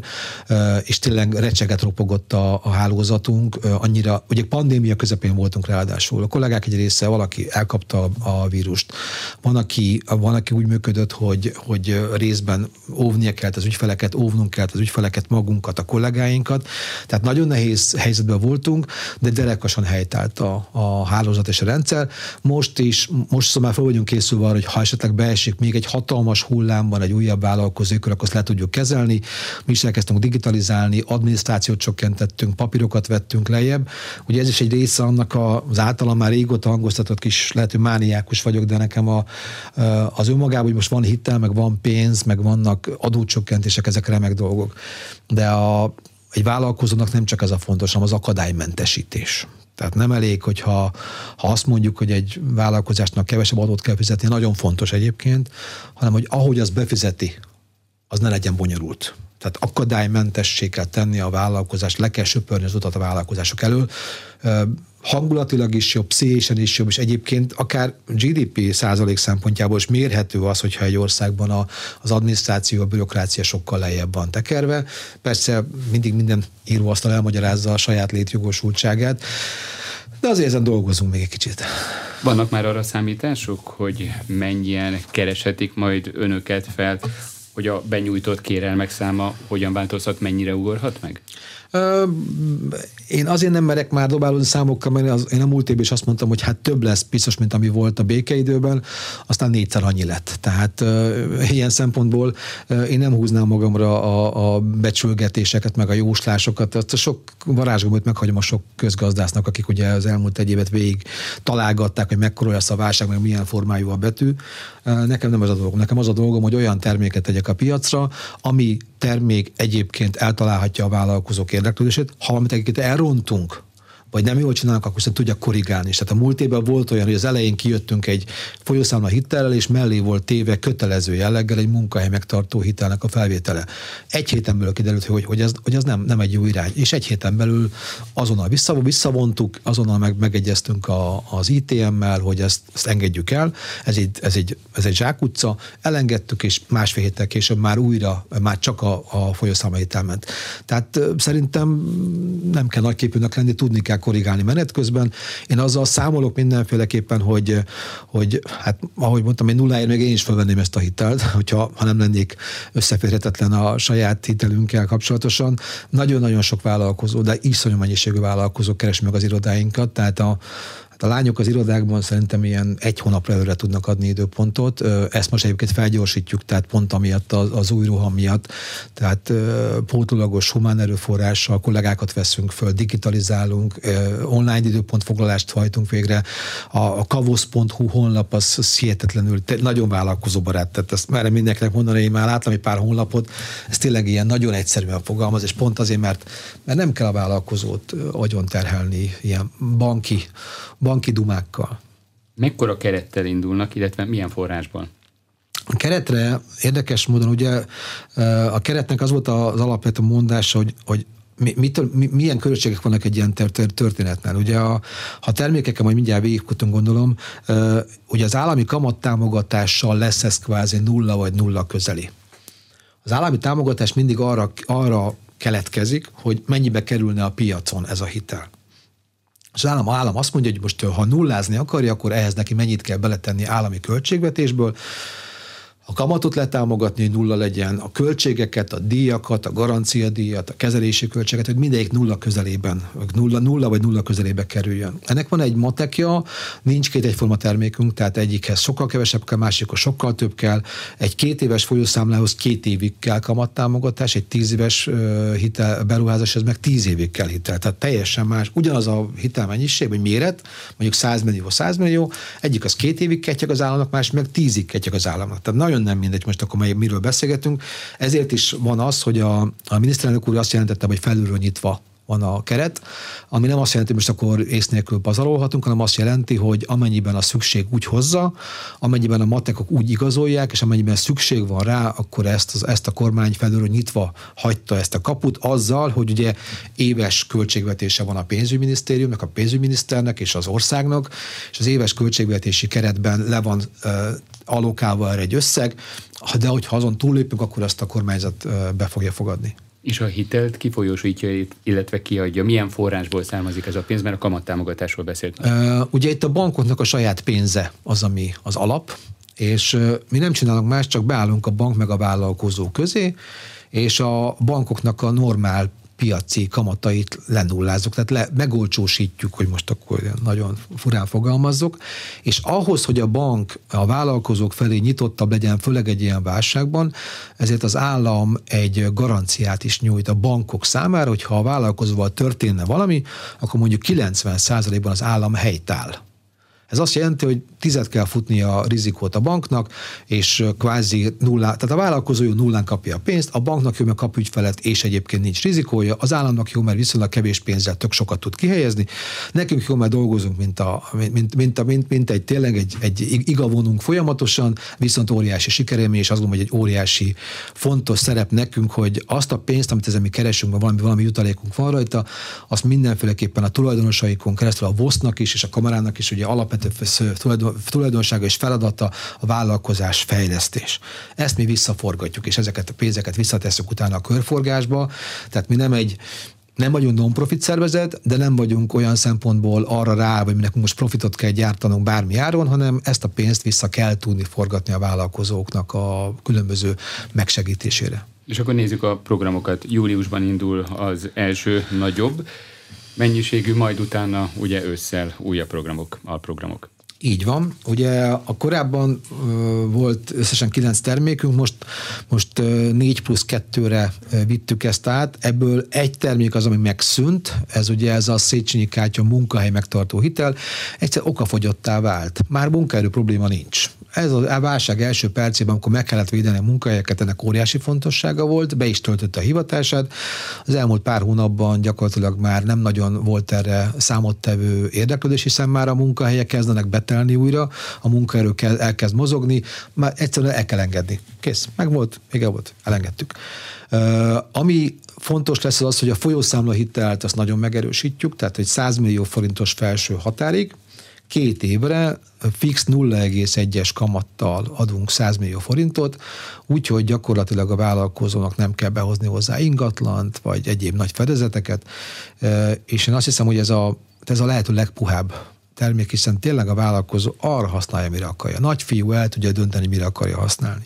és tényleg recseget ropogott a, a hálózatunk, annyira, ugye pandémia közepén voltunk ráadásul. A kollégák egy része, valaki elkapta a, a vírust. Van aki, van, aki úgy működött, hogy, hogy részben óvnia kellett az ügyfeleket, óvnunk kellett az ügyfeleket, magunkat, a kollégáinkat. Tehát nagyon nehéz helyzetben voltunk, de derekasan helytált a, a hálózat és a rendszer. Most is, most szóval már fel vagyunk készülve arra, hogy ha esetleg beesik még egy hatalmas hullámban egy újabb vállalkozókör, akkor azt le tudjuk kezelni. Mi is elkezdtünk digitalizálni, adminisztrációt csökkentettünk, papírokat vettünk lejjebb. Ugye ez is egy része annak az általam már régóta hangoztatott kis, lehet, hogy mániákus vagyok, de nekem a, az önmagában, hogy most van hitel, meg van pénz, meg vannak adócsökkentések, ezek remek dolgok. De a, egy vállalkozónak nem csak ez a fontos, hanem az akadálymentesítés. Tehát nem elég, hogyha ha azt mondjuk, hogy egy vállalkozásnak kevesebb adót kell fizetni, nagyon fontos egyébként, hanem hogy ahogy az befizeti, az ne legyen bonyolult. Tehát akadálymentessé kell tenni a vállalkozást, le kell söpörni az utat a vállalkozások elől. Hangulatilag is jobb, pszichésen is jobb, és egyébként akár gé dé pé százalék szempontjából is mérhető az, hogyha egy országban a, az adminisztráció, a bürokrácia sokkal lejjebb van tekerve. Persze mindig minden íróasztal elmagyarázza a saját létjogosultságát, de azért ezen dolgozunk még egy kicsit. Vannak már arra számítások, hogy mennyien kereshetik majd önöket fel, hogy a benyújtott kérelmek száma hogyan változhat, mennyire ugorhat meg? Én azért nem merek már dobálózni számokkal, mert az, én a múlt évben is azt mondtam, hogy hát több lesz biztos, mint ami volt a békeidőben, aztán négyszer annyi lett. Tehát uh, ilyen szempontból uh, én nem húznám magamra a, a becsülgetéseket, meg a jóslásokat. Azt a sok varázsgömböt meghagyom a sok közgazdásznak, akik ugye az elmúlt egy évet végig találgatták, hogy mekkora lesz a válság, meg milyen formájú a betű. Uh, nekem nem ez a dolgom. Nekem az a dolgom, hogy olyan terméket tegyek a piacra, ami termék egyébként eltalálhatja a vállalkozók érdeklődését, ha valamit egyébként elrontunk, vagy nem jól csinálnak, akkor viszont tudja korrigálni. És tehát a múlt évben volt olyan, hogy az elején kijöttünk egy folyószámla hitellel, és mellé volt téve kötelező jelleggel egy munkahely megtartó hitelnek a felvétele. Egy héten belül kiderült, hogy, hogy ez, hogy ez nem, nem egy jó irány. És egy héten belül azonnal vissza, visszavontuk, azonnal meg, megegyeztünk a, az í té em-mel, hogy ezt, ezt engedjük el. Ez egy, ez, egy, ez egy zsákutca. Elengedtük, és másfél héttel később már újra, már csak a, a folyószámla hitel ment. Tehát szerintem nem kell nagyképűnek lenni, tudni kell korrigálni menet közben. Én azzal számolok mindenféleképpen, hogy, hogy hát ahogy mondtam, én nulláért még én is felvenném ezt a hitelt, hogyha, ha nem lennék összeférhetetlen a saját hitelünkkel kapcsolatosan. Nagyon-nagyon sok vállalkozó, de iszonyú mennyiségű vállalkozó keres meg az irodáinkat, tehát a a lányok az irodákban szerintem ilyen egy hónapra előre tudnak adni időpontot. Ezt most egyébként felgyorsítjuk, tehát pont amiatt az, az új roham miatt. Tehát pótlólagos humán erőforrással kollégákat veszünk föl, digitalizálunk, online időpontfoglalást hajtunk végre. A, a kavosz pont hu honlap az, az hihetetlenül, nagyon vállalkozóbarát. Tehát ezt már mindenkinek mondani, én már láttam egy pár honlapot, ez tényleg ilyen nagyon egyszerűen fogalmaz, és pont azért, mert, mert nem kell a vállalkozót agyon terhelni ilyen banki banki dumákkal. Mekkora kerettel indulnak, illetve milyen forrásban? A keretre érdekes módon ugye a keretnek az volt az alapvető mondása, hogy, hogy mitől, milyen költségek vannak egy ilyen történetnél. Ugye a, ha termékekkel majd mindjárt végigkutunk, gondolom, ugye az állami kamattámogatással lesz ez kvázi nulla vagy nulla közeli. Az állami támogatás mindig arra, arra keletkezik, hogy mennyibe kerülne a piacon ez a hitel. Az állam, állam azt mondja, hogy most ha nullázni akarja, akkor ehhez neki mennyit kell beletenni állami költségvetésből, a kamatot letámogatni, hogy nulla legyen, a költségeket, a díjakat, a garanciadíjat, a kezelési költséget, hogy mindegyik nulla közelében, nulla, nulla vagy nulla közelébe kerüljön. Ennek van egy matekja, nincs két egyforma termékünk, tehát egyikhez sokkal kevesebb kell, másikhoz sokkal több kell. Egy két éves folyószámlához két évig kell kamattámogatás, egy tíz éves hitel beruházáshoz meg tíz évig kell hitel. Tehát teljesen más. Ugyanaz a hitelmennyiség, vagy méret, mondjuk száz millió, száz millió, egyik az két évig ketyeg az államnak, másik meg tízig ketyeg az államnak. Tehát nagyon nem mindegy, most akkor miről beszélgetünk. Ezért is van az, hogy a, a miniszterelnök úr azt jelentette, hogy felülről nyitva van a keret, ami nem azt jelenti, hogy most akkor ész nélkül pazarolhatunk, hanem azt jelenti, hogy amennyiben a szükség úgy hozza, amennyiben a matekok úgy igazolják, és amennyiben szükség van rá, akkor ezt, az, ezt a kormány felülről nyitva hagyta ezt a kaput azzal, hogy ugye éves költségvetése van a pénzügyminisztériumnak, a pénzügyminiszternek és az országnak, és az éves költségvetési keretben le van uh, allokálva erre egy összeg, de hogyha azon túllépünk, akkor azt a kormányzat uh, be fogja fogadni. És a hitelt kifolyósítja, illetve kiadja? Milyen forrásból származik ez a pénz, mert a kamattámogatásról beszélt? Uh, ugye itt a bankoknak a saját pénze az, ami az alap, és uh, mi nem csinálunk más, csak beállunk a bank meg a vállalkozó közé, és a bankoknak a normál piaci kamatait lenullázzuk, tehát le, megolcsósítjuk, hogy most akkor nagyon furán fogalmazzuk, és ahhoz, hogy a bank a vállalkozók felé nyitottabb legyen, főleg egy ilyen válságban, ezért az állam egy garanciát is nyújt a bankok számára, hogyha a vállalkozóval történne valami, akkor mondjuk kilencven százalékban az állam helytáll. Ez azt jelenti, hogy tizet kell futni a rizikót a banknak, és kvázi nullán, tehát a vállalkozó jó nullán kapja a pénzt, a banknak jó, mert kap ügyfelet, és egyébként nincs rizikója, az államnak jó, mert viszonylag kevés pénzzel tök sokat tud kihelyezni, nekünk jó, mert dolgozunk, mint, a, mint, mint, a, mint, mint egy tényleg egy, egy igavonunk folyamatosan, viszont óriási sikerélmény, és azt gondolom, hogy egy óriási fontos szerep nekünk, hogy azt a pénzt, amit ezen mi keresünk, valami, valami jutalékunk van rajta, azt mindenféleképpen a tulajdonosaikon keresztül a vosznak is, és a kamarának is ugye alapvetően tulajdonsága és feladata a vállalkozás fejlesztés. Ezt mi visszaforgatjuk, és ezeket a pénzeket visszatesszük utána a körforgásba, tehát mi nem egy nem vagyunk non-profit szervezet, de nem vagyunk olyan szempontból arra rá, hogy mi nekünk most profitot kell gyártanunk bármi áron, hanem ezt a pénzt vissza kell tudni forgatni a vállalkozóknak a különböző megsegítésére. És akkor nézzük a programokat. Júliusban indul az első nagyobb mennyiségű, majd utána ugye ősszel újabb programok, alprogramok. Így van. Ugye a korábban uh, volt összesen kilenc termékünk, most, most uh, négy plusz kettőre uh, vittük ezt át. Ebből egy termék az, ami megszűnt, ez ugye ez a Széchenyi Kátya munkahely megtartó hitel, egyszer okafogyottá vált. Már munkaerő probléma nincs. ez a válság első percében, amikor meg kellett védeni a munkahelyeket, ennek óriási fontossága volt, be is töltötte a hivatását. Az elmúlt pár hónapban gyakorlatilag már nem nagyon volt erre számottevő érdeklődés, hiszen már a munkahelyek kezdenek betelni újra, a munkaerő elkezd mozogni, már egyszerűen el kell engedni. Kész, meg volt, még volt, elengedtük. Uh, ami fontos lesz az az, hogy a folyószámla hitelt azt nagyon megerősítjük, tehát hogy száz millió forintos felső határig, két évre fix nulla egész egyes kamattal adunk száz millió forintot, úgyhogy gyakorlatilag a vállalkozónak nem kell behozni hozzá ingatlant, vagy egyéb nagy fedezeteket, és én azt hiszem, hogy ez a, ez a lehető legpuhább termék, hiszen tényleg a vállalkozó arra használja, mire akarja. Nagyfiú el tudja dönteni, mire akarja használni.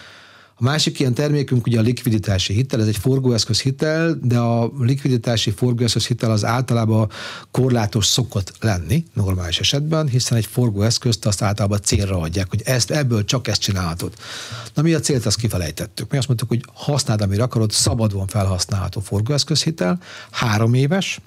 A másik ilyen termékünk ugye a likviditási hitel, ez egy forgóeszköz hitel, de a likviditási forgóeszköz hitel az általában korlátos szokott lenni normális esetben, hiszen egy forgóeszközt azt általában célra adják, hogy ezt, ebből csak ezt csinálhatod. Na mi a célt, azt kifelejtettük. Mi azt mondtuk, hogy használd, amire akarod, szabadon felhasználható forgóeszköz hitel, három éves,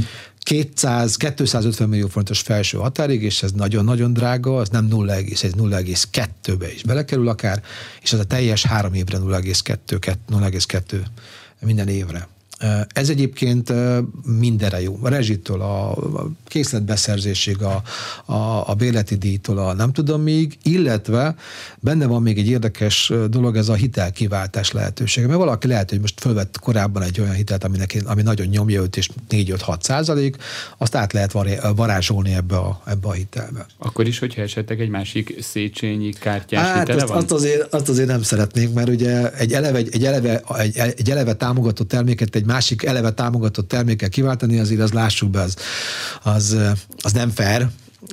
kétszáz, kétszázötven millió forintos felső határig, és ez nagyon-nagyon drága, az nem nulla egész egy, nulla egész kettőbe is belekerül akár, és ez a teljes három évre nulla egész kettő, nulla egész kettő minden évre. Ez egyébként mindenre jó. A rezsitől, a készletbeszerzésig, a, a, a bérleti díjtól, a nem tudom még, illetve benne van még egy érdekes dolog, ez a hitelkiváltás lehetősége. Mert valaki lehet, hogy most fölvett korábban egy olyan hitelt, aminek, ami nagyon nyomja őt, és négy-öt-hat százalék, azt át lehet varázsolni ebbe a, ebbe a hitelbe. Akkor is, hogyha esetleg egy másik Széchenyi kártyás hát hitele azt, van? Azt azért, azt azért nem szeretnénk, mert ugye egy eleve, egy eleve, egy, egy eleve támogatott terméket egy másik eleve támogatott termékkel kiváltani, azért az lássuk be, az, az, az nem fair,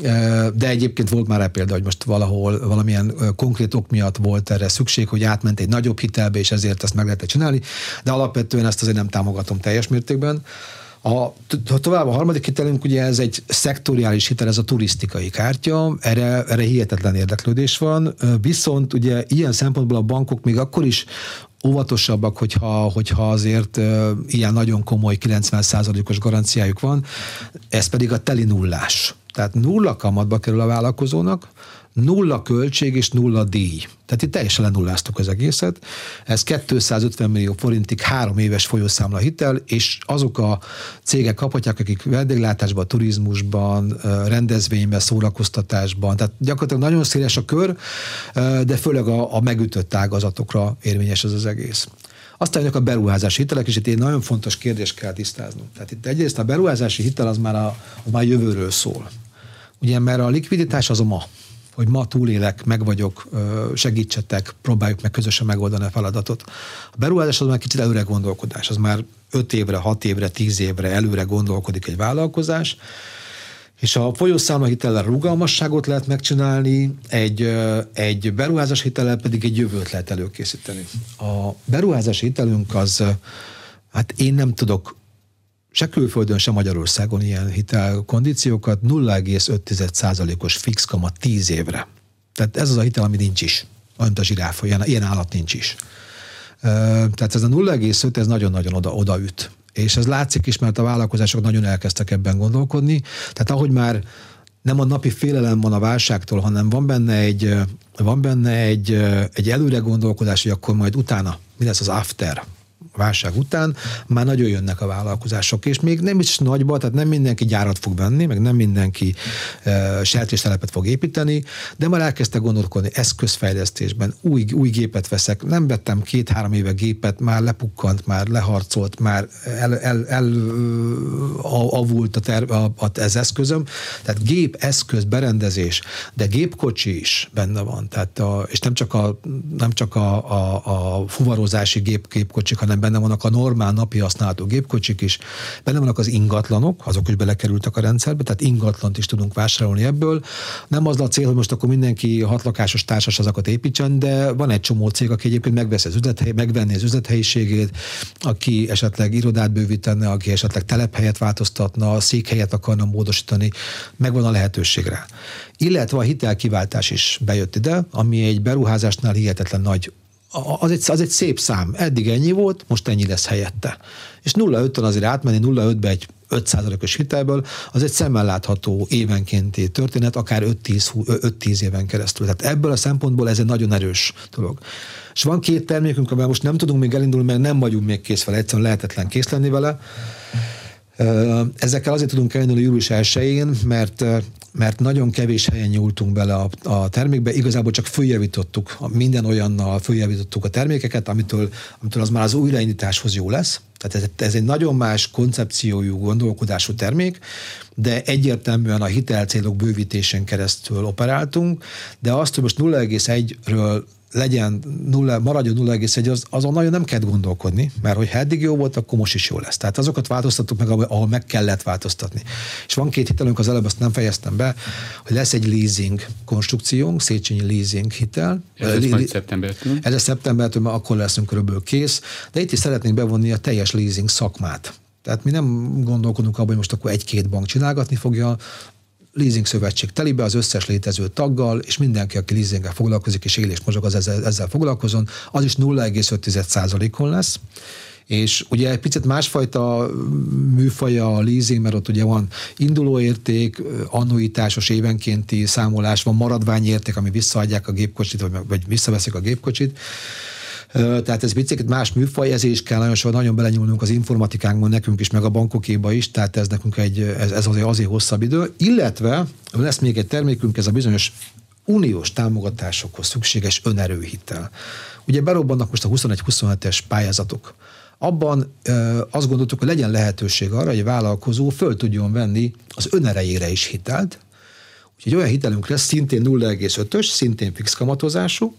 de egyébként volt már rá példa, hogy most valahol valamilyen konkrét ok miatt volt erre szükség, hogy átment egy nagyobb hitelbe, és ezért ezt meg lehetett csinálni, de alapvetően ezt azért nem támogatom teljes mértékben. A, tovább a harmadik hitelünk, ugye ez egy szektoriális hitel, ez a turisztikai kártya, erre, erre hihetetlen érdeklődés van, viszont ugye ilyen szempontból a bankok még akkor is óvatosabbak, hogyha, hogyha azért uh, ilyen nagyon komoly kilencven százalékos garanciájuk van, ez pedig a teli nullás. Tehát nulla kamatba kerül a vállalkozónak, nulla költség és nulla díj. Tehát itt teljesen lenulláztuk az egészet. Ez kétszázötven millió forintig három éves folyószámla hitel, és azok a cégek kaphatják, akik vendéglátásban, turizmusban, rendezvényben, szórakoztatásban, tehát gyakorlatilag nagyon széles a kör, de főleg a, a megütött ágazatokra érvényes ez az egész. Aztán jönnek a beruházási hitelek, és itt egy nagyon fontos kérdést kell tisztáznunk. Tehát itt egyrészt a beruházási hitel az már a, az már jövőről szól. Ugye, mert a likviditás az a ma, hogy ma túlélek, meg vagyok, segítsetek, próbáljuk meg közösen megoldani a feladatot. A beruházás az már kicsit előre gondolkodás, az már öt évre, hat évre, tíz évre előre gondolkodik egy vállalkozás, és a folyószámla hitellel rugalmasságot lehet megcsinálni, egy, egy beruházási hitellel pedig egy jövőt lehet előkészíteni. A beruházási hitelünk az, hát én nem tudok se külföldön, se Magyarországon ilyen hitelkondíciókat, nulla egész öt százalékos fix kamat tíz évre. Tehát ez az a hitel, ami nincs is. Olyan, a zsiráf, ilyen, ilyen állat nincs is. Tehát ez a nulla egész öt, ez nagyon-nagyon oda, odaüt. És ez látszik is, mert a vállalkozások nagyon elkezdtek ebben gondolkodni. Tehát ahogy már nem a napi félelem van a válságtól, hanem van benne egy, van benne egy, egy előre gondolkodás, hogy akkor majd utána mi lesz az after válság után, már nagyon jönnek a vállalkozások, és még nem is nagyba, tehát nem mindenki gyárat fog venni, meg nem mindenki uh, sertéstelepet fog építeni, de már elkezdtek gondolkodni eszközfejlesztésben, új, új gépet veszek, nem vettem két-három éve gépet, már lepukkant, már leharcolt, már el, el, el uh, avult a ter, a, a, az eszközöm, tehát gép, eszköz, berendezés, de gépkocsi is benne van, tehát a, és nem csak a, nem csak a, a, a fuvarozási gép, gépkocsik, hanem benne vannak a normál napi használható gépkocsik is, benne vannak az ingatlanok, azok is belekerültek a rendszerbe, tehát ingatlant is tudunk vásárolni ebből. Nem az a cél, hogy most akkor mindenki hatlakásos társasházakat építsen, de van egy csomó cég, aki egyébként megveszi az üzlethely, megvenni az üzlethelyiségét, aki esetleg irodát bővítene, aki esetleg telephelyet változtatna, székhelyet akarna módosítani, megvan a lehetőség rá. Illetve a hitelkiváltás is bejött ide, ami egy beruházásnál hihetetlen nagy. Az egy, az egy szép szám. Eddig ennyi volt, most ennyi lesz helyette. És nulla egész ötön azért átmenni nulla egész ötbe egy öt százalékos hitelből, az egy szemmel látható évenkénti történet, akár öt-tíz éven keresztül. Tehát ebből a szempontból ez egy nagyon erős dolog. És van két termékünk, amivel most nem tudunk még elindulni, mert nem vagyunk még kész vele, egyszerűen lehetetlen kész lenni vele. Ezekkel azért tudunk elindulni július elsején, mert, mert nagyon kevés helyen nyúltunk bele a, a termékbe, igazából csak följavítottuk, minden olyannal följavítottuk a termékeket, amitől, amitől az már az újraindításhoz jó lesz. Tehát ez, ez egy nagyon más koncepciójú, gondolkodású termék, de egyértelműen a hitelcélok bővítésen keresztül operáltunk, de azt, hogy most nulla egész egyről legyen nulla, maradjon nulla egész egy, az, azon nagyon nem kell gondolkodni, mert hogy eddig jó volt, akkor most is jó lesz. Tehát azokat változtattuk meg, ahol meg kellett változtatni. És van két hitelünk, az előbb azt nem fejeztem be, hogy lesz egy leasing konstrukciónk, Széchenyi leasing hitel. Ez lesz majd szeptembertől. Ez lesz szeptembertől, mert akkor leszünk körülbelül kész, de itt is szeretnénk bevonni a teljes leasing szakmát. Tehát mi nem gondolkodunk abban, hogy most akkor egy-két bank csinálgatni fogja, leasing szövetség telibe az összes létező taggal, és mindenki, aki leasinggel foglalkozik, és él és mozog, az ezzel, ezzel foglalkozon, az is nulla egész öt százalékon lesz. És ugye egy picit másfajta műfaja a leasing, mert ott ugye van indulóérték, annuitásos évenkénti számolás, van maradványérték, ami visszaadják a gépkocsit, vagy, vagy visszaveszik a gépkocsit. Tehát ez picit más műfaj, ezért is kell nagyon soha nagyon belenyúlnunk az informatikánkban nekünk is, meg a bankokéba is, tehát ez nekünk egy, ez, ez azért, azért hosszabb idő, illetve lesz még egy termékünk, ez a bizonyos uniós támogatásokhoz szükséges önerőhitel. Ugye berobbannak most a huszonegy-huszonhetes pályázatok. Abban ö, azt gondoltuk, hogy legyen lehetőség arra, hogy a vállalkozó föl tudjon venni az önerejére is hitelt. Úgyhogy olyan hitelünk lesz, szintén nulla egész ötös, szintén fix kamatozású,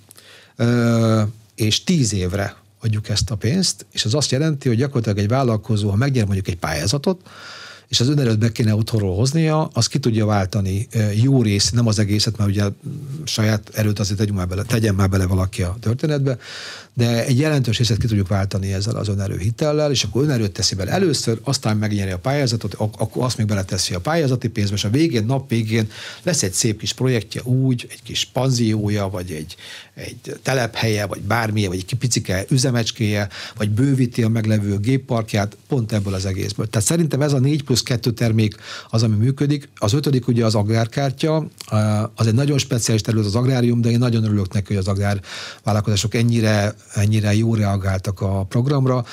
ö, és tíz évre adjuk ezt a pénzt, és az azt jelenti, hogy gyakorlatilag egy vállalkozó, ha megnyer mondjuk egy pályázatot, és az önerőt be kéne otthonról hoznia, az ki tudja váltani jó rész, nem az egészet, mert ugye saját erőt azért tegyünk már bele, tegyen már bele valaki a történetbe, de egy jelentős részét ki tudjuk váltani ezzel az önerő hitellel, és akkor önerőt teszi bele először, aztán megnyeri a pályázatot, akkor azt még beleteszi a pályázati pénzbe, és a végén, nap végén lesz egy szép kis projektje úgy, egy kis panziója, vagy egy, egy telephelye, vagy bármilyen, vagy egy picike üzemecskéje, vagy bővíti a meglevő gépparkját, pont ebből az egészből. Tehát szerintem ez a négy plusz kettő termék az, ami működik. Az ötödik ugye az agrárkártya, az egy nagyon speciális terület az agrárium, de én nagyon örülök neki, hogy az agrárvállalkozások ennyire ennyire jól reagáltak a programra.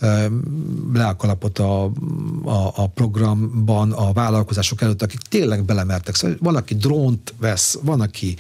Le a kalapot a, a, a programban a vállalkozások előtt, akik tényleg belemertek. Szóval van, aki drónt vesz, van, aki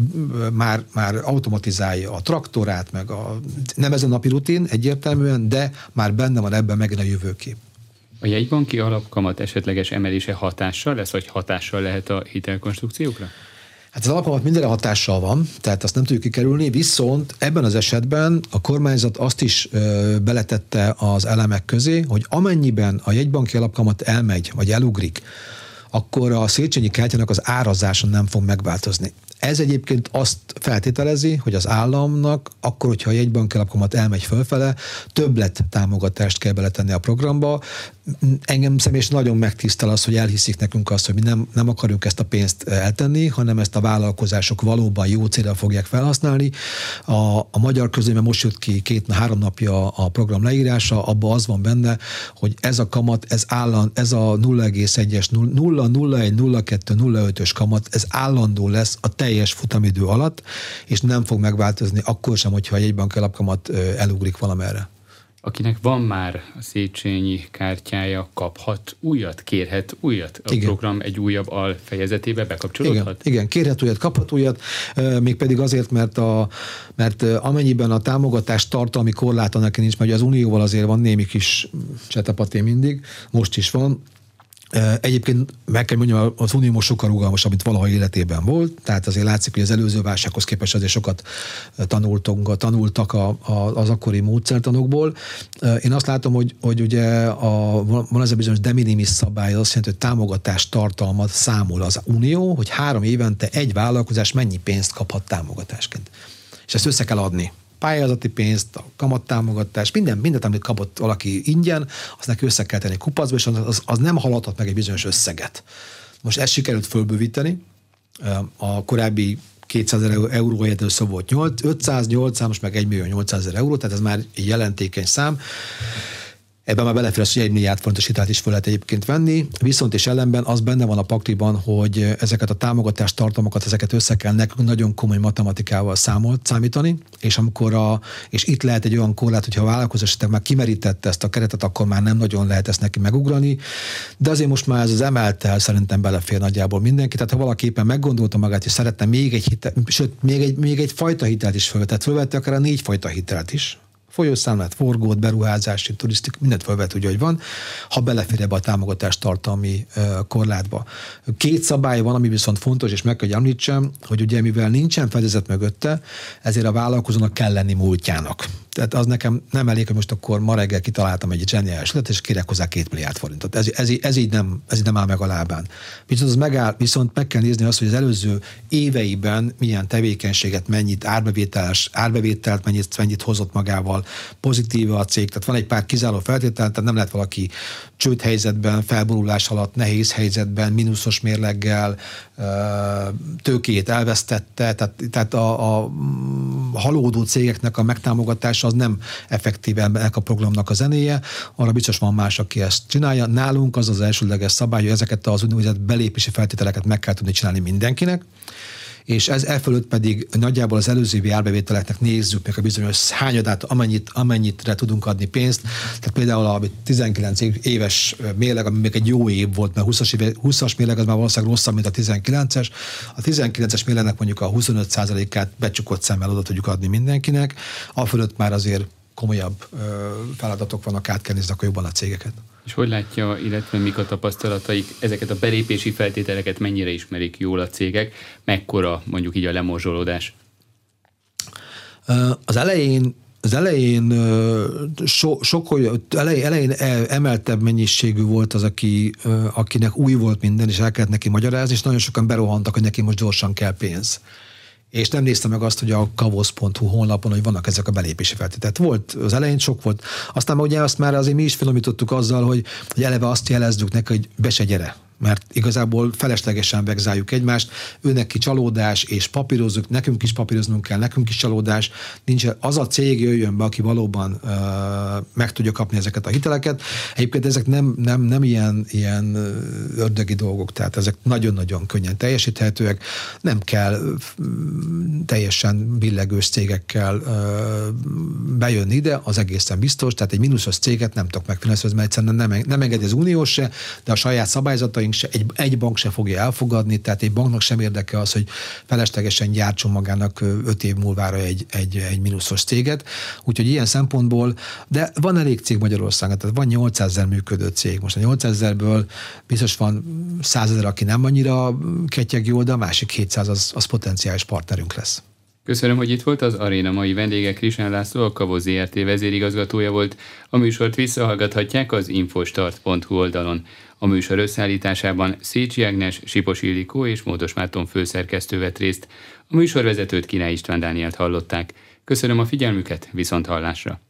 már, már automatizálja a traktorát, meg a, nem ez a napi rutin egyértelműen, de már benne van ebben megint a jövőkép. A jegybanki alapkamat esetleges emelése hatással lesz, vagy hatással lehet a hitelkonstrukciókra? Hát az alapkamat mindenre hatással van, tehát azt nem tudjuk kikerülni, viszont ebben az esetben a kormányzat azt is ö, beletette az elemek közé, hogy amennyiben a jegybanki alapkamat elmegy, vagy elugrik, akkor a Széchenyi kártyának az árazása nem fog megváltozni. Ez egyébként azt feltételezi, hogy az államnak akkor, hogyha a jegybanki alapkamat elmegy fölfele, többlet támogatást kell beletenni a programba. Engem személyesen nagyon megtisztel az, hogy elhiszik nekünk azt, hogy mi nem, nem akarjuk ezt a pénzt eltenni, hanem ezt a vállalkozások valóban jó célra fogják felhasználni. A, a magyar közönyben most jött ki két-három napja a program leírása, abban az van benne, hogy ez a kamat, ez állandó, ez a nulla egész egyes, nulla nulla egy nulla kettő nulla ötös kamat, ez állandó lesz a teljes futamidő alatt, és nem fog megváltozni akkor sem, hogyha a jegybanki alapkamat elugrik valamerre. Akinek van már a Széchenyi kártyája, kaphat újat, kérhet újat? A igen. program egy újabb alfejezetébe bekapcsolódhat? Igen, igen, kérhet újat, kaphat újat, mégpedig azért, mert, a, mert amennyiben a támogatás tartalmi korláta neki nincs, mert az Unióval azért van némi kis csetepaté mindig, most is van. Egyébként meg kell mondjam, az Unió most sokkal rugalmasabb, mint valaha életében volt, tehát azért látszik, hogy az előző válsághoz képest azért sokat tanultunk, tanultak a, a, az akkori módszertanokból. Én azt látom, hogy, hogy ugye a, van ez a bizonyos de minimis szabály, azt jelenti, hogy támogatás tartalmat számol az Unió, hogy három évente egy vállalkozás mennyi pénzt kaphat támogatásként. És ezt össze kell adni. Pályázati pénzt, a kamattámogatást, minden, mindent, amit kapott valaki ingyen, azt neki össze kell tenni kupacba, és az, az nem haladhat meg egy bizonyos összeget. Most ezt sikerült fölbővíteni, a korábbi kétszázezer euró helyett szó volt ötszáz, nyolcszáz, most meg egymillió nyolcszázezer euró, tehát ez már egy jelentékeny szám. Ebben már belefér az, hogy egy milliárd forintos hitelt is fel lehet egyébként venni, viszont és ellenben az benne van a pakliban, hogy ezeket a támogatás tartalmakat, ezeket össze kell nekünk nagyon komoly matematikával számolt, számítani, és amikor a, és itt lehet egy olyan korlát, hogyha a vállalkozás már kimerítette ezt a keretet, akkor már nem nagyon lehet ezt neki megugrani, de azért most már ez az emeltel szerintem belefér nagyjából mindenki, tehát ha valaki éppen meggondolta magát, és szeretne még egy hitel, sőt, még egy, még egy fajta hitelt is fölvett, tehát fölvette akár a négy fajta hitelt is, folyószámlát, forgót, beruházási, turisztik, mindent felvet, ugye, hogy van, ha belefér ebbe a támogatás tartalmi uh, korlátba. Két szabály van, ami viszont fontos, és meg kell, hogy említsem, hogy ugye mivel nincsen fedezet mögötte, ezért a vállalkozónak kell lenni múltjának. Tehát az nekem nem elég, hogy most akkor ma reggel kitaláltam egy zseniális ötletet, és kérek hozzá két milliárd forintot. Ez, ez, ez, így nem, ez így nem áll meg a lábán. Viszont, az megáll, viszont meg kell nézni azt, hogy az előző éveiben milyen tevékenységet, mennyit árbevételes, árbevételt mennyit, mennyit hozott magával, pozitív a cég. Tehát van egy pár kizáró feltétel, tehát nem lehet valaki csődhelyzetben, felborulás alatt, nehéz helyzetben, mínuszos mérleggel, tőkét elvesztette, tehát, tehát a, a halódó cégeknek a megtámogatása az nem effektíve ennek a programnak a zenéje, arra biztos van más, aki ezt csinálja. Nálunk az az elsődleges szabály, hogy ezeket az úgynevezett belépési feltételeket meg kell tudni csinálni mindenkinek, és ez e fölött pedig nagyjából az előző évi árbevételeknek nézzük meg a bizonyos hányadát, amennyit, amennyitre tudunk adni pénzt. Tehát például a tizenkilenc éves mérleg, ami még egy jó év volt, mert húszas, éve, húszas mérleg az már valószínűleg rosszabb, mint a tizenkilences. A tizenkilences mérlegnek mondjuk a huszonöt százalékát becsukott szemmel oda tudjuk adni mindenkinek. A fölött már azért komolyabb feladatok vannak, át kell nézni akkor jobban a cégeket. És hogy látja, illetve mik a tapasztalataik, ezeket a belépési feltételeket mennyire ismerik jól a cégek, mekkora mondjuk így a lemorzsolódás? Az elején Az elején so, sok, elején, elején emeltebb mennyiségű volt az, aki, akinek új volt minden, és el kellett neki magyarázni, és nagyon sokan berohantak, hogy neki most gyorsan kell pénz. És nem néztem meg azt, hogy a kavosz pont hu honlapon, hogy vannak ezek a belépési feltételek. Volt, az elején sok volt. Aztán ugye azt már azért mi is finomítottuk azzal, hogy, hogy eleve azt jelezzük neki, hogy be se gyere. Mert igazából feleslegesen vegzáljuk egymást, őnek ki csalódás, és papírozzuk, nekünk is papíroznunk kell, nekünk is csalódás, nincs, az a cég jöjjön be, aki valóban uh, meg tudja kapni ezeket a hiteleket. Egyébként ezek nem, nem, nem ilyen, ilyen ördögi dolgok, tehát ezek nagyon-nagyon könnyen teljesíthetőek, nem kell uh, teljesen billegős cégekkel uh, bejönni ide, az egészen biztos, tehát egy mínuszos céget nem tudok megfinanszírozni, mert egyszerűen nem, nem engedi az uniós se, de a saját szabályzatai se, egy, egy bank se fogja elfogadni, tehát egy banknak sem érdeke az, hogy feleslegesen gyártson magának öt év múlvára egy, egy, egy mínuszos céget. Úgyhogy ilyen szempontból, de van elég cég Magyarországon, tehát van nyolcszázezer működő cég. Most a nyolcszázezerből biztos van százezer, aki nem annyira ketyeg jól, de a másik hétszáz az, az potenciális partnerünk lesz. Köszönöm, hogy itt volt. Az Aréna mai vendége Krisán László, a Kavoz zé er té vezérigazgatója volt. A műsort visszahallgathatják az infostart pont hu oldalon. A műsor összeállításában Szécsi Ágnes, Sipos Ildikó és Módos Márton főszerkesztő vett részt. A műsorvezetőt Király István Dánielt hallották. Köszönöm a figyelmüket, viszont hallásra!